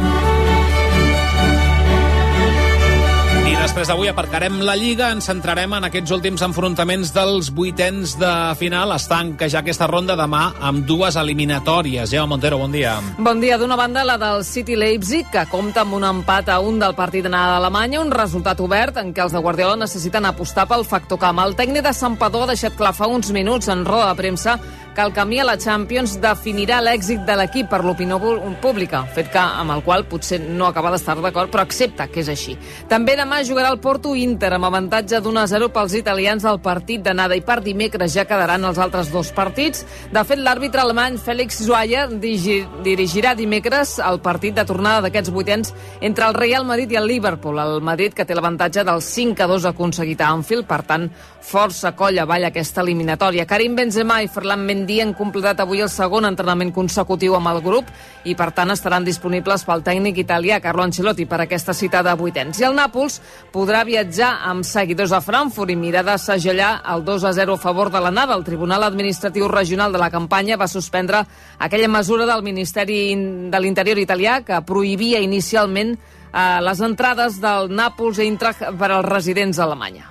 Després d'avui aparcarem la Lliga, ens centrarem en aquests últims enfrontaments dels 8ens de final. Es tanca ja aquesta ronda demà amb 2 eliminatòries. Gemma Montero, bon dia. Bon dia. D'una banda, la del City Leipzig, que compta amb un empat a 1 del partit d'anada d'Alemanya, un resultat obert en què els de Guardiola necessiten apostar pel factor camp. El tècnic de Santpedor ha deixat clar fa uns minuts en roda de premsa que el camí a la Champions definirà l'èxit de l'equip per l'opinió pública, fet amb el qual potser no acaba d'estar d'acord, però accepta que és així. També demà jugarà el Porto-Inter amb avantatge d'1-0 pels italians al partit d'anada, i per dimecres ja quedaran els altres 2 partits. De fet, l'àrbitre alemany Felix Zweier dirigirà dimecres el partit de tornada d'aquests 8ens entre el Real Madrid i el Liverpool. El Madrid, que té l'avantatge del 5-2 aconseguit a Anfield, per tant, força coll avall aquesta eliminatòria. Karim Benzema i Ferland Mendy han completat avui el segon entrenament consecutiu amb el grup i, per tant, estaran disponibles pel tècnic italià Carlo Ancelotti per aquesta cita de 8ens. I el Nàpols podrà viatjar amb seguidors a Frankfurt i mirar de segellar el 2-0 a favor de l'anada. El Tribunal Administratiu Regional de la campanya va suspendre aquella mesura del Ministeri de l'Interior italià que prohibia inicialment les entrades del Nàpols i Eintracht per als residents a Alemanya.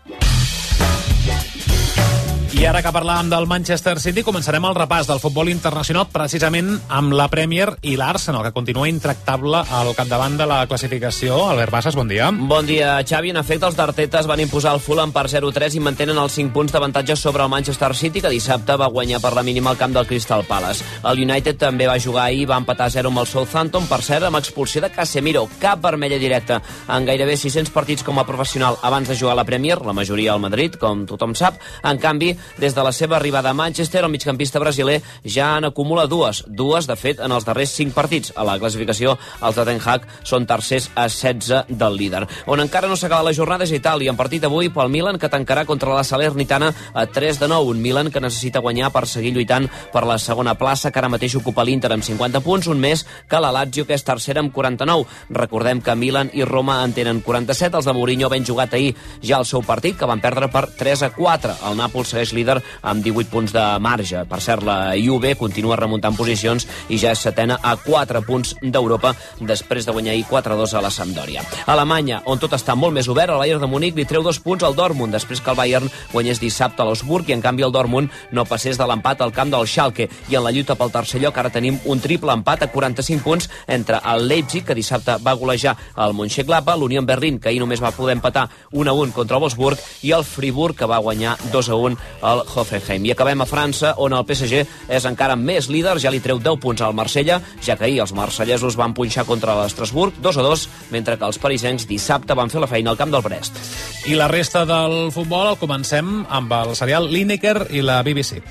I ara que parlàvem del Manchester City, començarem el repàs del futbol internacional precisament amb la Premier i l'Arsenal, que continua intractable al capdavant de la classificació. Albert Bassas, bon dia. Bon dia, Xavi. En efecte, els d'Arteta es van imposar el Fulham per 0-3 i mantenen els 5 punts d'avantatge sobre el Manchester City, que dissabte va guanyar per la mínima al camp del Crystal Palace. El United també va jugar ahir, va empatar 0 amb el Southampton, per cert, amb expulsió de Casemiro, cap vermella directa en gairebé 600 partits com a professional abans de jugar a la Premier, la majoria al Madrid, com tothom sap. En canvi, Des de la seva arribada a Manchester, el migcampista brasiler ja en acumula dues, de fet, en els darrers 5 partits. A la classificació, els de Ten Hag són tercers a 16 del líder. On encara no s'acaba la jornada és Itàlia, en partit avui pel Milan, que tancarà contra la Salernitana a 3-9, un Milan que necessita guanyar per seguir lluitant per la segona plaça, que ara mateix ocupa l'Inter amb 50 punts, un més que la Lazio, que és tercera amb 49. Recordem que Milan i Roma en tenen 47, els de Mourinho havent jugat ahir ja el seu partit, que van perdre per 3-4. El Nàpols segueix líder amb 18 punts de marge. Per cert, la Juve continua remuntant posicions i ja és setena a 4 punts d'Europa després de guanyar ahir 4-2 a la Sampdoria. A Alemanya, on tot està molt més obert, el Bayern de Munic li treu 2 punts al Dortmund després que el Bayern guanyés dissabte a l'Augsburg i en canvi el Dortmund no passés de l'empat al camp del Schalke. I en la lluita pel tercer lloc ara tenim un triple empat a 45 punts entre el Leipzig, que dissabte va golejar el Mönchengladbach, l'Union Berlin, que ahir només va poder empatar 1-1 contra el Wolfsburg, i el Fribourg, que va guanyar 2-1 al Hoffenheim. I acabem a França, on el PSG és encara més líder, ja li treu 10 punts al Marsella, ja que ahir els marsellesos van punxar contra l'Estrasburg 2-2, mentre que els parisencs dissabte van fer la feina al camp del Brest. I la resta del futbol el comencem amb el serial Lineker i la BBC.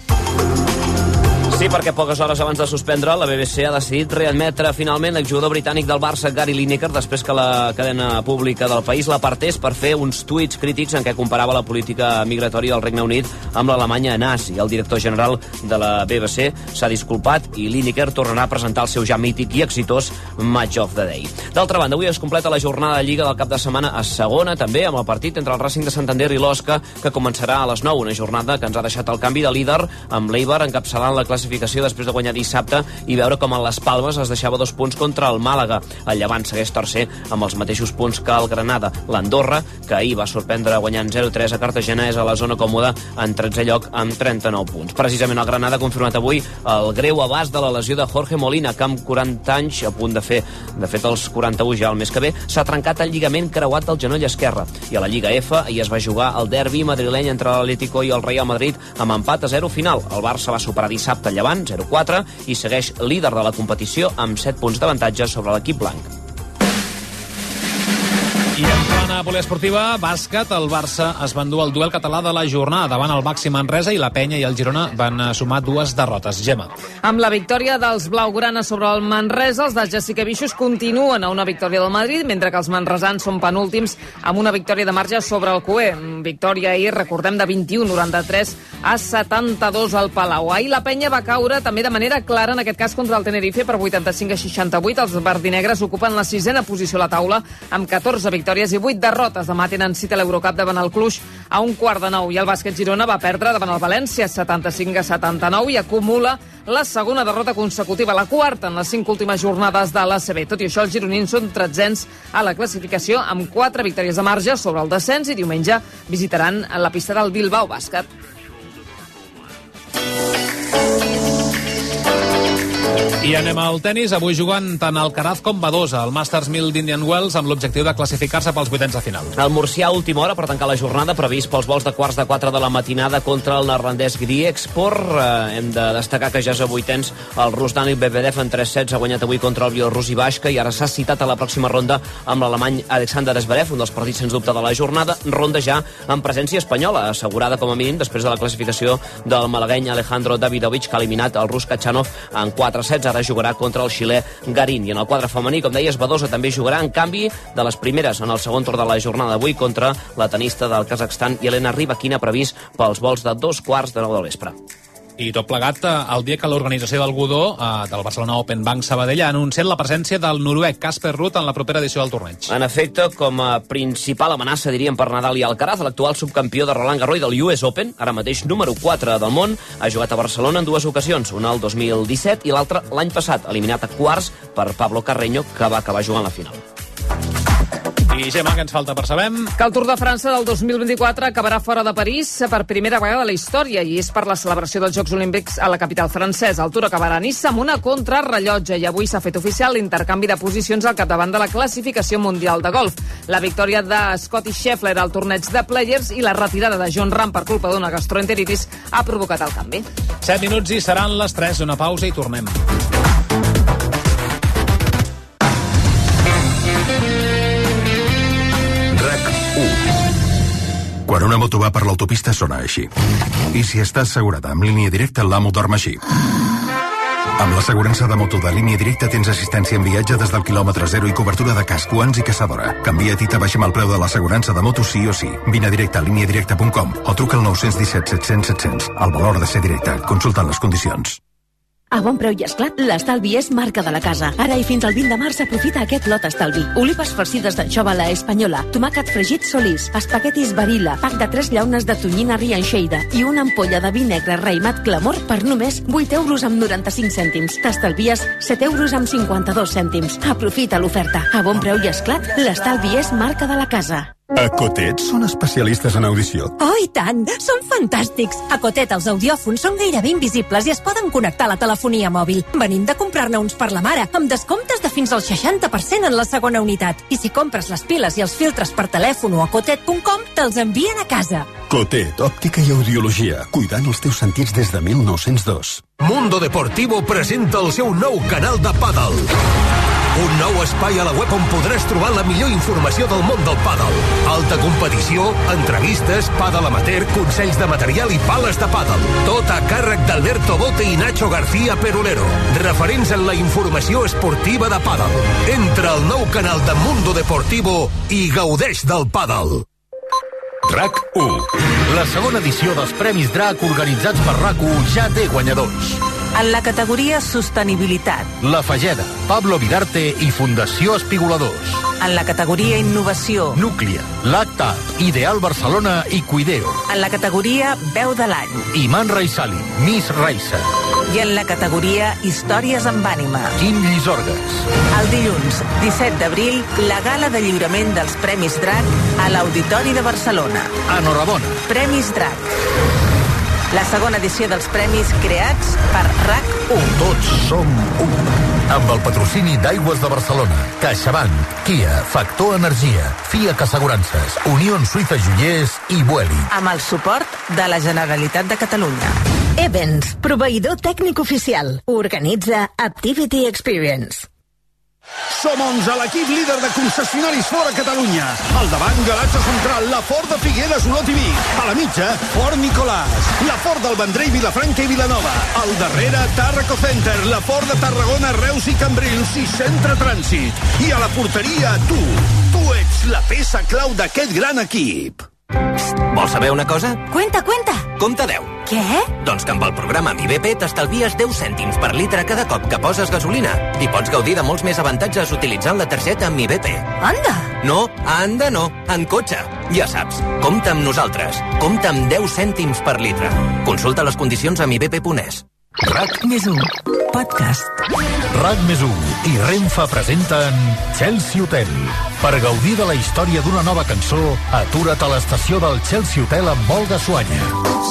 Sí, perquè poques hores abans de suspendre, la BBC ha decidit readmetre finalment l'exjugador britànic del Barça, Gary Lineker, després que la cadena pública del país l'apartés per fer uns tuits crítics en què comparava la política migratòria del Regne Unit amb l'Alemanya nazi. El director general de la BBC s'ha disculpat i Lineker tornarà a presentar el seu ja mític i exitós Match of the Day. D'altra banda, avui es completa la jornada de Lliga del cap de setmana a segona, també amb el partit entre el Racing de Santander i l'Osca, que començarà a les 9, una jornada que ens ha deixat el canvi de líder, amb l'Eibar encapçalant la classificació després de guanyar dissabte i veure com en les Palmes es deixava 2 punts contra el Màlaga. El Llevant segueix tercer amb els mateixos punts que el Granada. L'Andorra, que ahir va sorprendre guanyant 0-3 a Cartagena, és a la zona còmoda en 13è lloc amb 39 punts. Precisament el Granada ha confirmat avui el greu abast de la lesió de Jorge Molina, que amb 40 anys, a punt de fet els 41 ja el mes que ve, s'ha trencat el lligament creuat del genoll esquerre. I a la Lliga F ahir es va jugar el derbi madrileny entre l'Atlético i el Real Madrid amb empat a 0 final. El Barça va superar dissabte el Llevant 0-4 i segueix líder de la competició amb 7 punts d'avantatge sobre l'equip blanc. I en plana poliesportiva, bàsquet, el Barça es va endur el duel català de la jornada davant el Baxi Manresa i la Penya i el Girona van sumar 2 derrotes. Gemma. Amb la victòria dels blaugrana sobre el Manresa, els dels Jessica Bichos continuen a una victòria del Madrid, mentre que els manresans són penúltims amb una victòria de marge sobre el Cué. Victòria ahir, recordem, de 21-93 a 72 al Palau. Ahir la Penya va caure també de manera clara, en aquest cas contra el Tenerife, per 85-68. Els verdinegres ocupen la 6a posició a la taula amb 14 victòries i 8 derrotes. Demà tenen cita a l'Eurocup davant el Cluj a 1/4. I el bàsquet Girona va perdre davant el València 75-79 i acumula la segona derrota consecutiva, la quarta en les 5 últimes jornades de l'ACB. Tot i això, els gironins són 13ens a la classificació amb 4 victòries de marge sobre el descens i diumenge visitaran la pista del Bilbao Bàsquet. I anem al tennis, avui jugant tant Alcaraz com Badosa, al Masters 1000 d'Indian Wells, amb l'objectiu de classificar-se pels vuitens de final. El murcià a última hora per tancar la jornada, previst pels vols de quarts de 4 de la matinada contra el neerlandès Griekspor. Hem de destacar que ja és a vuitens el rus Daniil Medvedev en 3 sets, ha guanyat avui contra el bielorús Ivashka i ara s'ha citat a la pròxima ronda amb l'alemany Alexander Zverev, un dels partits sens dubte de la jornada, ronda ja amb presència espanyola, assegurada com a mínim després de la classificació del malagueny Alejandro Davidovich, que ha eliminat el rus Kachanov en 4 sets. Ara jugarà contra el xilè Garín. I en el quadre femení, com deies, Badosa també jugarà, en canvi, de les primeres en el segon torn de la jornada d'avui contra la tenista del Kazakhstan, Elena Rybakina, previst pels vols de 2:15 del vespre. I tot plegat el dia que l'organització del Godó, del Barcelona Open Bank Sabadell, ha anunciat la presència del noruec Casper Ruud en la propera edició del torneig. En efecte, com a principal amenaça, diríem, per Nadal i Alcaraz, l'actual subcampió de Roland Garros i del US Open, ara mateix número 4 del món, ha jugat a Barcelona en 2 ocasions, una el 2017 i l'altra l'any passat, eliminat a quarts per Pablo Carreño, que va acabar jugant la final. I Gemma, què ens falta per saber? Que el Tour de França del 2024 acabarà fora de París per primera vegada a la història i és per la celebració dels Jocs Olímpics a la capital francesa. El Tour acabarà a Niça amb una contrarrellotge i avui s'ha fet oficial l'intercanvi de posicions al capdavant de la classificació mundial de golf. La victòria de Scottie Scheffler al torneig de Players i la retirada de Jon Rahm per culpa d'una gastroenteritis ha provocat el canvi. 7 minuts i seran les 3, una pausa i tornem. Quan una moto va per l'autopista sona així. I si estàs assegurada amb línia directa, l'amo dorm així. Amb l'assegurança de moto de línia directa tens assistència en viatge des del quilòmetre zero i cobertura de casc, guants i caçadora. Canvia't i t'abaixem el preu de l'assegurança de moto sí o sí. Vine a directe a lineadirecta.com o truca al 917 700 700. El valor de ser directe. Consulta les condicions. A Bon Preu i Esclat, l'estalvi és marca de la casa. Ara i fins al 20 de març aprofita aquest lot estalvi. Olives farcides d'anxova a la espanyola, tomàquet fregit Solís, espaguetis Barilla, pack de 3 llaunes de tonyina Rianxeira i una ampolla de vi negre raïmat Clamor per només 8 euros amb 95 cèntims. T'estalvies 7 euros amb 52 cèntims. Aprofita l'oferta. A Bon Preu i Esclat, l'estalvi és marca de la casa. A Cotet són especialistes en audició. Oh, i tant! Són fantàstics! A Cotet els audiòfons són gairebé invisibles i es poden connectar a la telefonia mòbil. Venim de comprar-ne uns per la mare, amb descomptes de fins al 60% en la segona unitat. I si compres les piles i els filtres per telèfon o a cotet.com, te'ls envien a casa. Cotet, òptica i audiologia, cuidant els teus sentits des de 1902. Mundo Deportivo presenta el seu nou canal de pàdel. Un nou espai a la web on podràs trobar la millor informació del món del pàdel. Alta competició, entrevistes, pàdel amateur, consells de material i pales de pàdel. Tot a càrrec d'Alberto Bote i Nacho García Perolero, referents en la informació esportiva de pàdel. Entra al nou canal de Mundo Deportivo i gaudeix del pàdel. RAC1. La segona edició dels Premis DRAC organitzats per RAC1 ja té guanyadors. En la categoria Sostenibilitat, La Fageda, Pablo Vidarte i Fundació Espigoladors. en la categoria Innovació, Núclia, Lacta, Ideal Barcelona i Cuideo. en la categoria Veu de l'any Iman Raisali, Miss Raisa. i en la categoria Històries amb ànima. Quim Llisorgues. El dilluns 17 d'abril, la gala de lliurament dels Premis DRAC a l'Auditori de Barcelona. Enhorabona. Premis DRAC. La segona edició dels premis creats per RAC1. Tots som un. Amb el patrocini d'Aigües de Barcelona, CaixaBank, Kia, Factor Energia, FIAC Assegurances, Unió Suïssa Joiers i Vueling. Amb el suport de la Generalitat de Catalunya. Evans, proveïdor tècnic oficial. Organitza Activity Experience. Som 11, l'equip líder de concessionaris Ford a Catalunya. Al davant, Garatge Central, la Ford de Figueres, Olot i Vic. A la mitja, Ford Nicolàs, la Ford del Vendrell, Vilafranca i Vilanova. Al darrere, Tàrraco Center, la Ford de Tarragona, Reus i Cambrils i Centre Trànsit. I a la porteria, tu. Tu ets la peça clau d'aquest gran equip. Vols saber una cosa? Cuenta. Compte 10. Què? Doncs que amb el programa Mi BP t'estalvies 10 cèntims per litre cada cop que poses gasolina i pots gaudir de molts més avantatges utilitzant la targeta Mi BP. Anda! No, en cotxe. Ja saps, compta amb nosaltres. Compta amb 10 cèntims per litre. Consulta les condicions a mibp.es. RAC+1, podcast. RAC+1 i Renfe presenten Chelsea Hotel. Per gaudir de la història d'una nova cançó, atura't a l'estació del Chelsea Hotel amb Olga Suanya.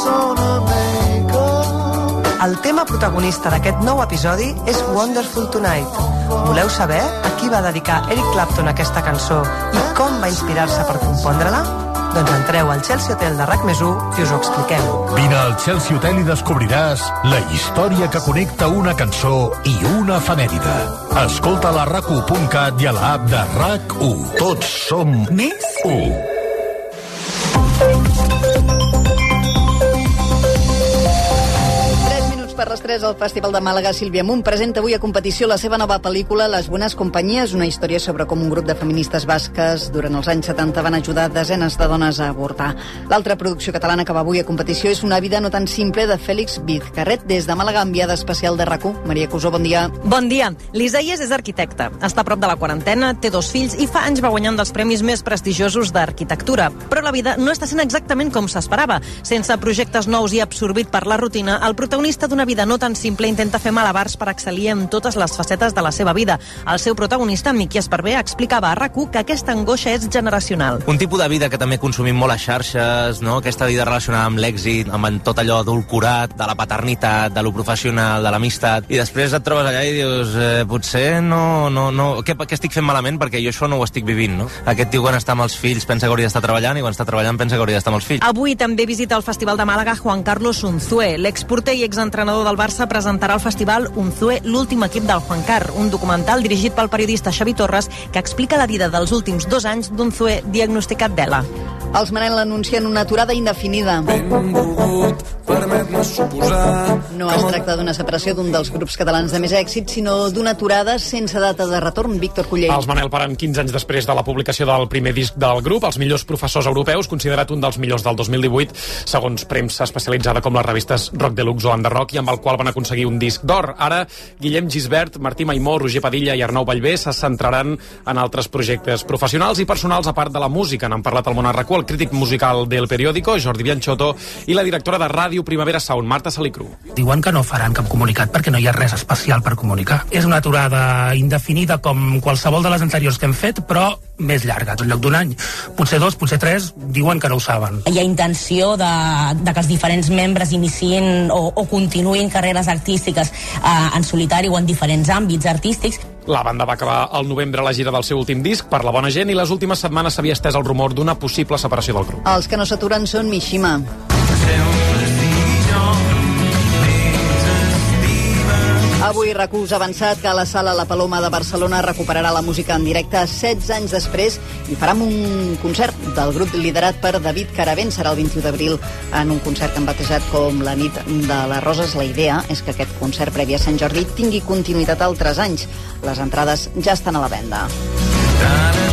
El tema protagonista d'aquest nou episodi és Wonderful Tonight. Voleu saber a qui va dedicar Eric Clapton aquesta cançó i com va inspirar-se per compondre-la? Doncs entreu al Chelsea Hotel de RAC+1 i us ho expliquem. Vine al Chelsea Hotel i descobriràs la història que connecta una cançó i una efemèride. Escolta la RAC1.cat i a l'app de RAC1. Tots som més 1. Per les 3 al Festival de Màlaga, Sílvia Munt presenta avui a competició la seva nova pel·lícula Les bones companyies, una història sobre com un grup de feministes basques durant els anys 70 van ajudar desenes de dones a avortar. L'altra producció catalana que va avui a competició és Una vida no tan simple, de Fèlix Vizcarret. Des de Màlaga, enviada especial de RAC1. Maria Cusó, bon dia. Bon dia. L'Isaías és arquitecte, està a prop de la quarantena, té 2 fills i fa anys va guanyar un dels premis més prestigiosos d'arquitectura. Però la vida no està sent exactament com s'esperava. Sense projectes nous i absorbit per la rutina, el protagonista d'Una vida no tan simple intenta fer malabars per excel·lir en totes les facetes de la seva vida. El seu protagonista, Miqui Esparvé, explicava a RAC1 que aquesta angoixa és generacional. Un tipus de vida que també consumim molt a xarxes, no? Aquesta vida relacionada amb l'èxit, amb tot allò adulcorat, de la paternitat, de lo professional, de l'amistat, i després et trobes allà i dius, potser no... Què estic fent malament? Perquè jo això no ho estic vivint, no? Aquest tio quan està amb els fills pensa que hauria d'estar treballant i quan està treballant pensa que hauria d'estar amb els fills. Avui també visita el Festival de Màlaga Juan Carlos Unzué, l'exporter i exentrenador entrenador del Barça, presentarà al festival Unzué, l'últim equip del Juan Car, un documental dirigit pel periodista Xavi Torres que explica la vida dels últims 2 anys d'Unzué diagnosticat d'ELA. Els Manel anuncien una aturada indefinida. No es tracta d'una separació d'un dels grups catalans de més èxit, sinó d'una aturada sense data de retorn. Víctor Cullell. Els Manel paren 15 anys després de la publicació del primer disc del grup, Els millors professors europeus, considerat un dels millors del 2018, segons premsa especialitzada com les revistes Rock Deluxe o Underrock, i amb el qual van aconseguir un disc d'or. Ara, Guillem Gisbert, Martí Maimó, Roger Padilla i Arnau Vallvé se centraran en altres projectes professionals i personals a part de la música. N'han parlat al Món RQ, el crític musical del Periódico, Jordi Bianchotto, i la directora de Ràdio Primavera Sound, Marta Salicru. Diuen que no faran cap comunicat perquè no hi ha res especial per comunicar. És una aturada indefinida com qualsevol de les anteriors que hem fet, però més llarga, en lloc d'un any. Potser 2, potser 3, diuen que no ho saben. Hi ha intenció de que els diferents membres iniciïn o continuïn carreres artístiques en solitari o en diferents àmbits artístics. La banda va acabar al novembre la gira del seu últim disc, Per la bona gent, i les últimes setmanes s'havia estès el rumor d'una possible separació del grup. Els que no s'aturen són Mishima. Avui RAC1 us ha avançat que a la Sala La Paloma de Barcelona recuperarà la música en directe 16 anys després i farà un concert del grup liderat per David Caravent. Serà el 21 d'abril en un concert que han batejat com la nit de les roses. La idea és que aquest concert previ a Sant Jordi tingui continuïtat altres anys. Les entrades ja estan a la venda.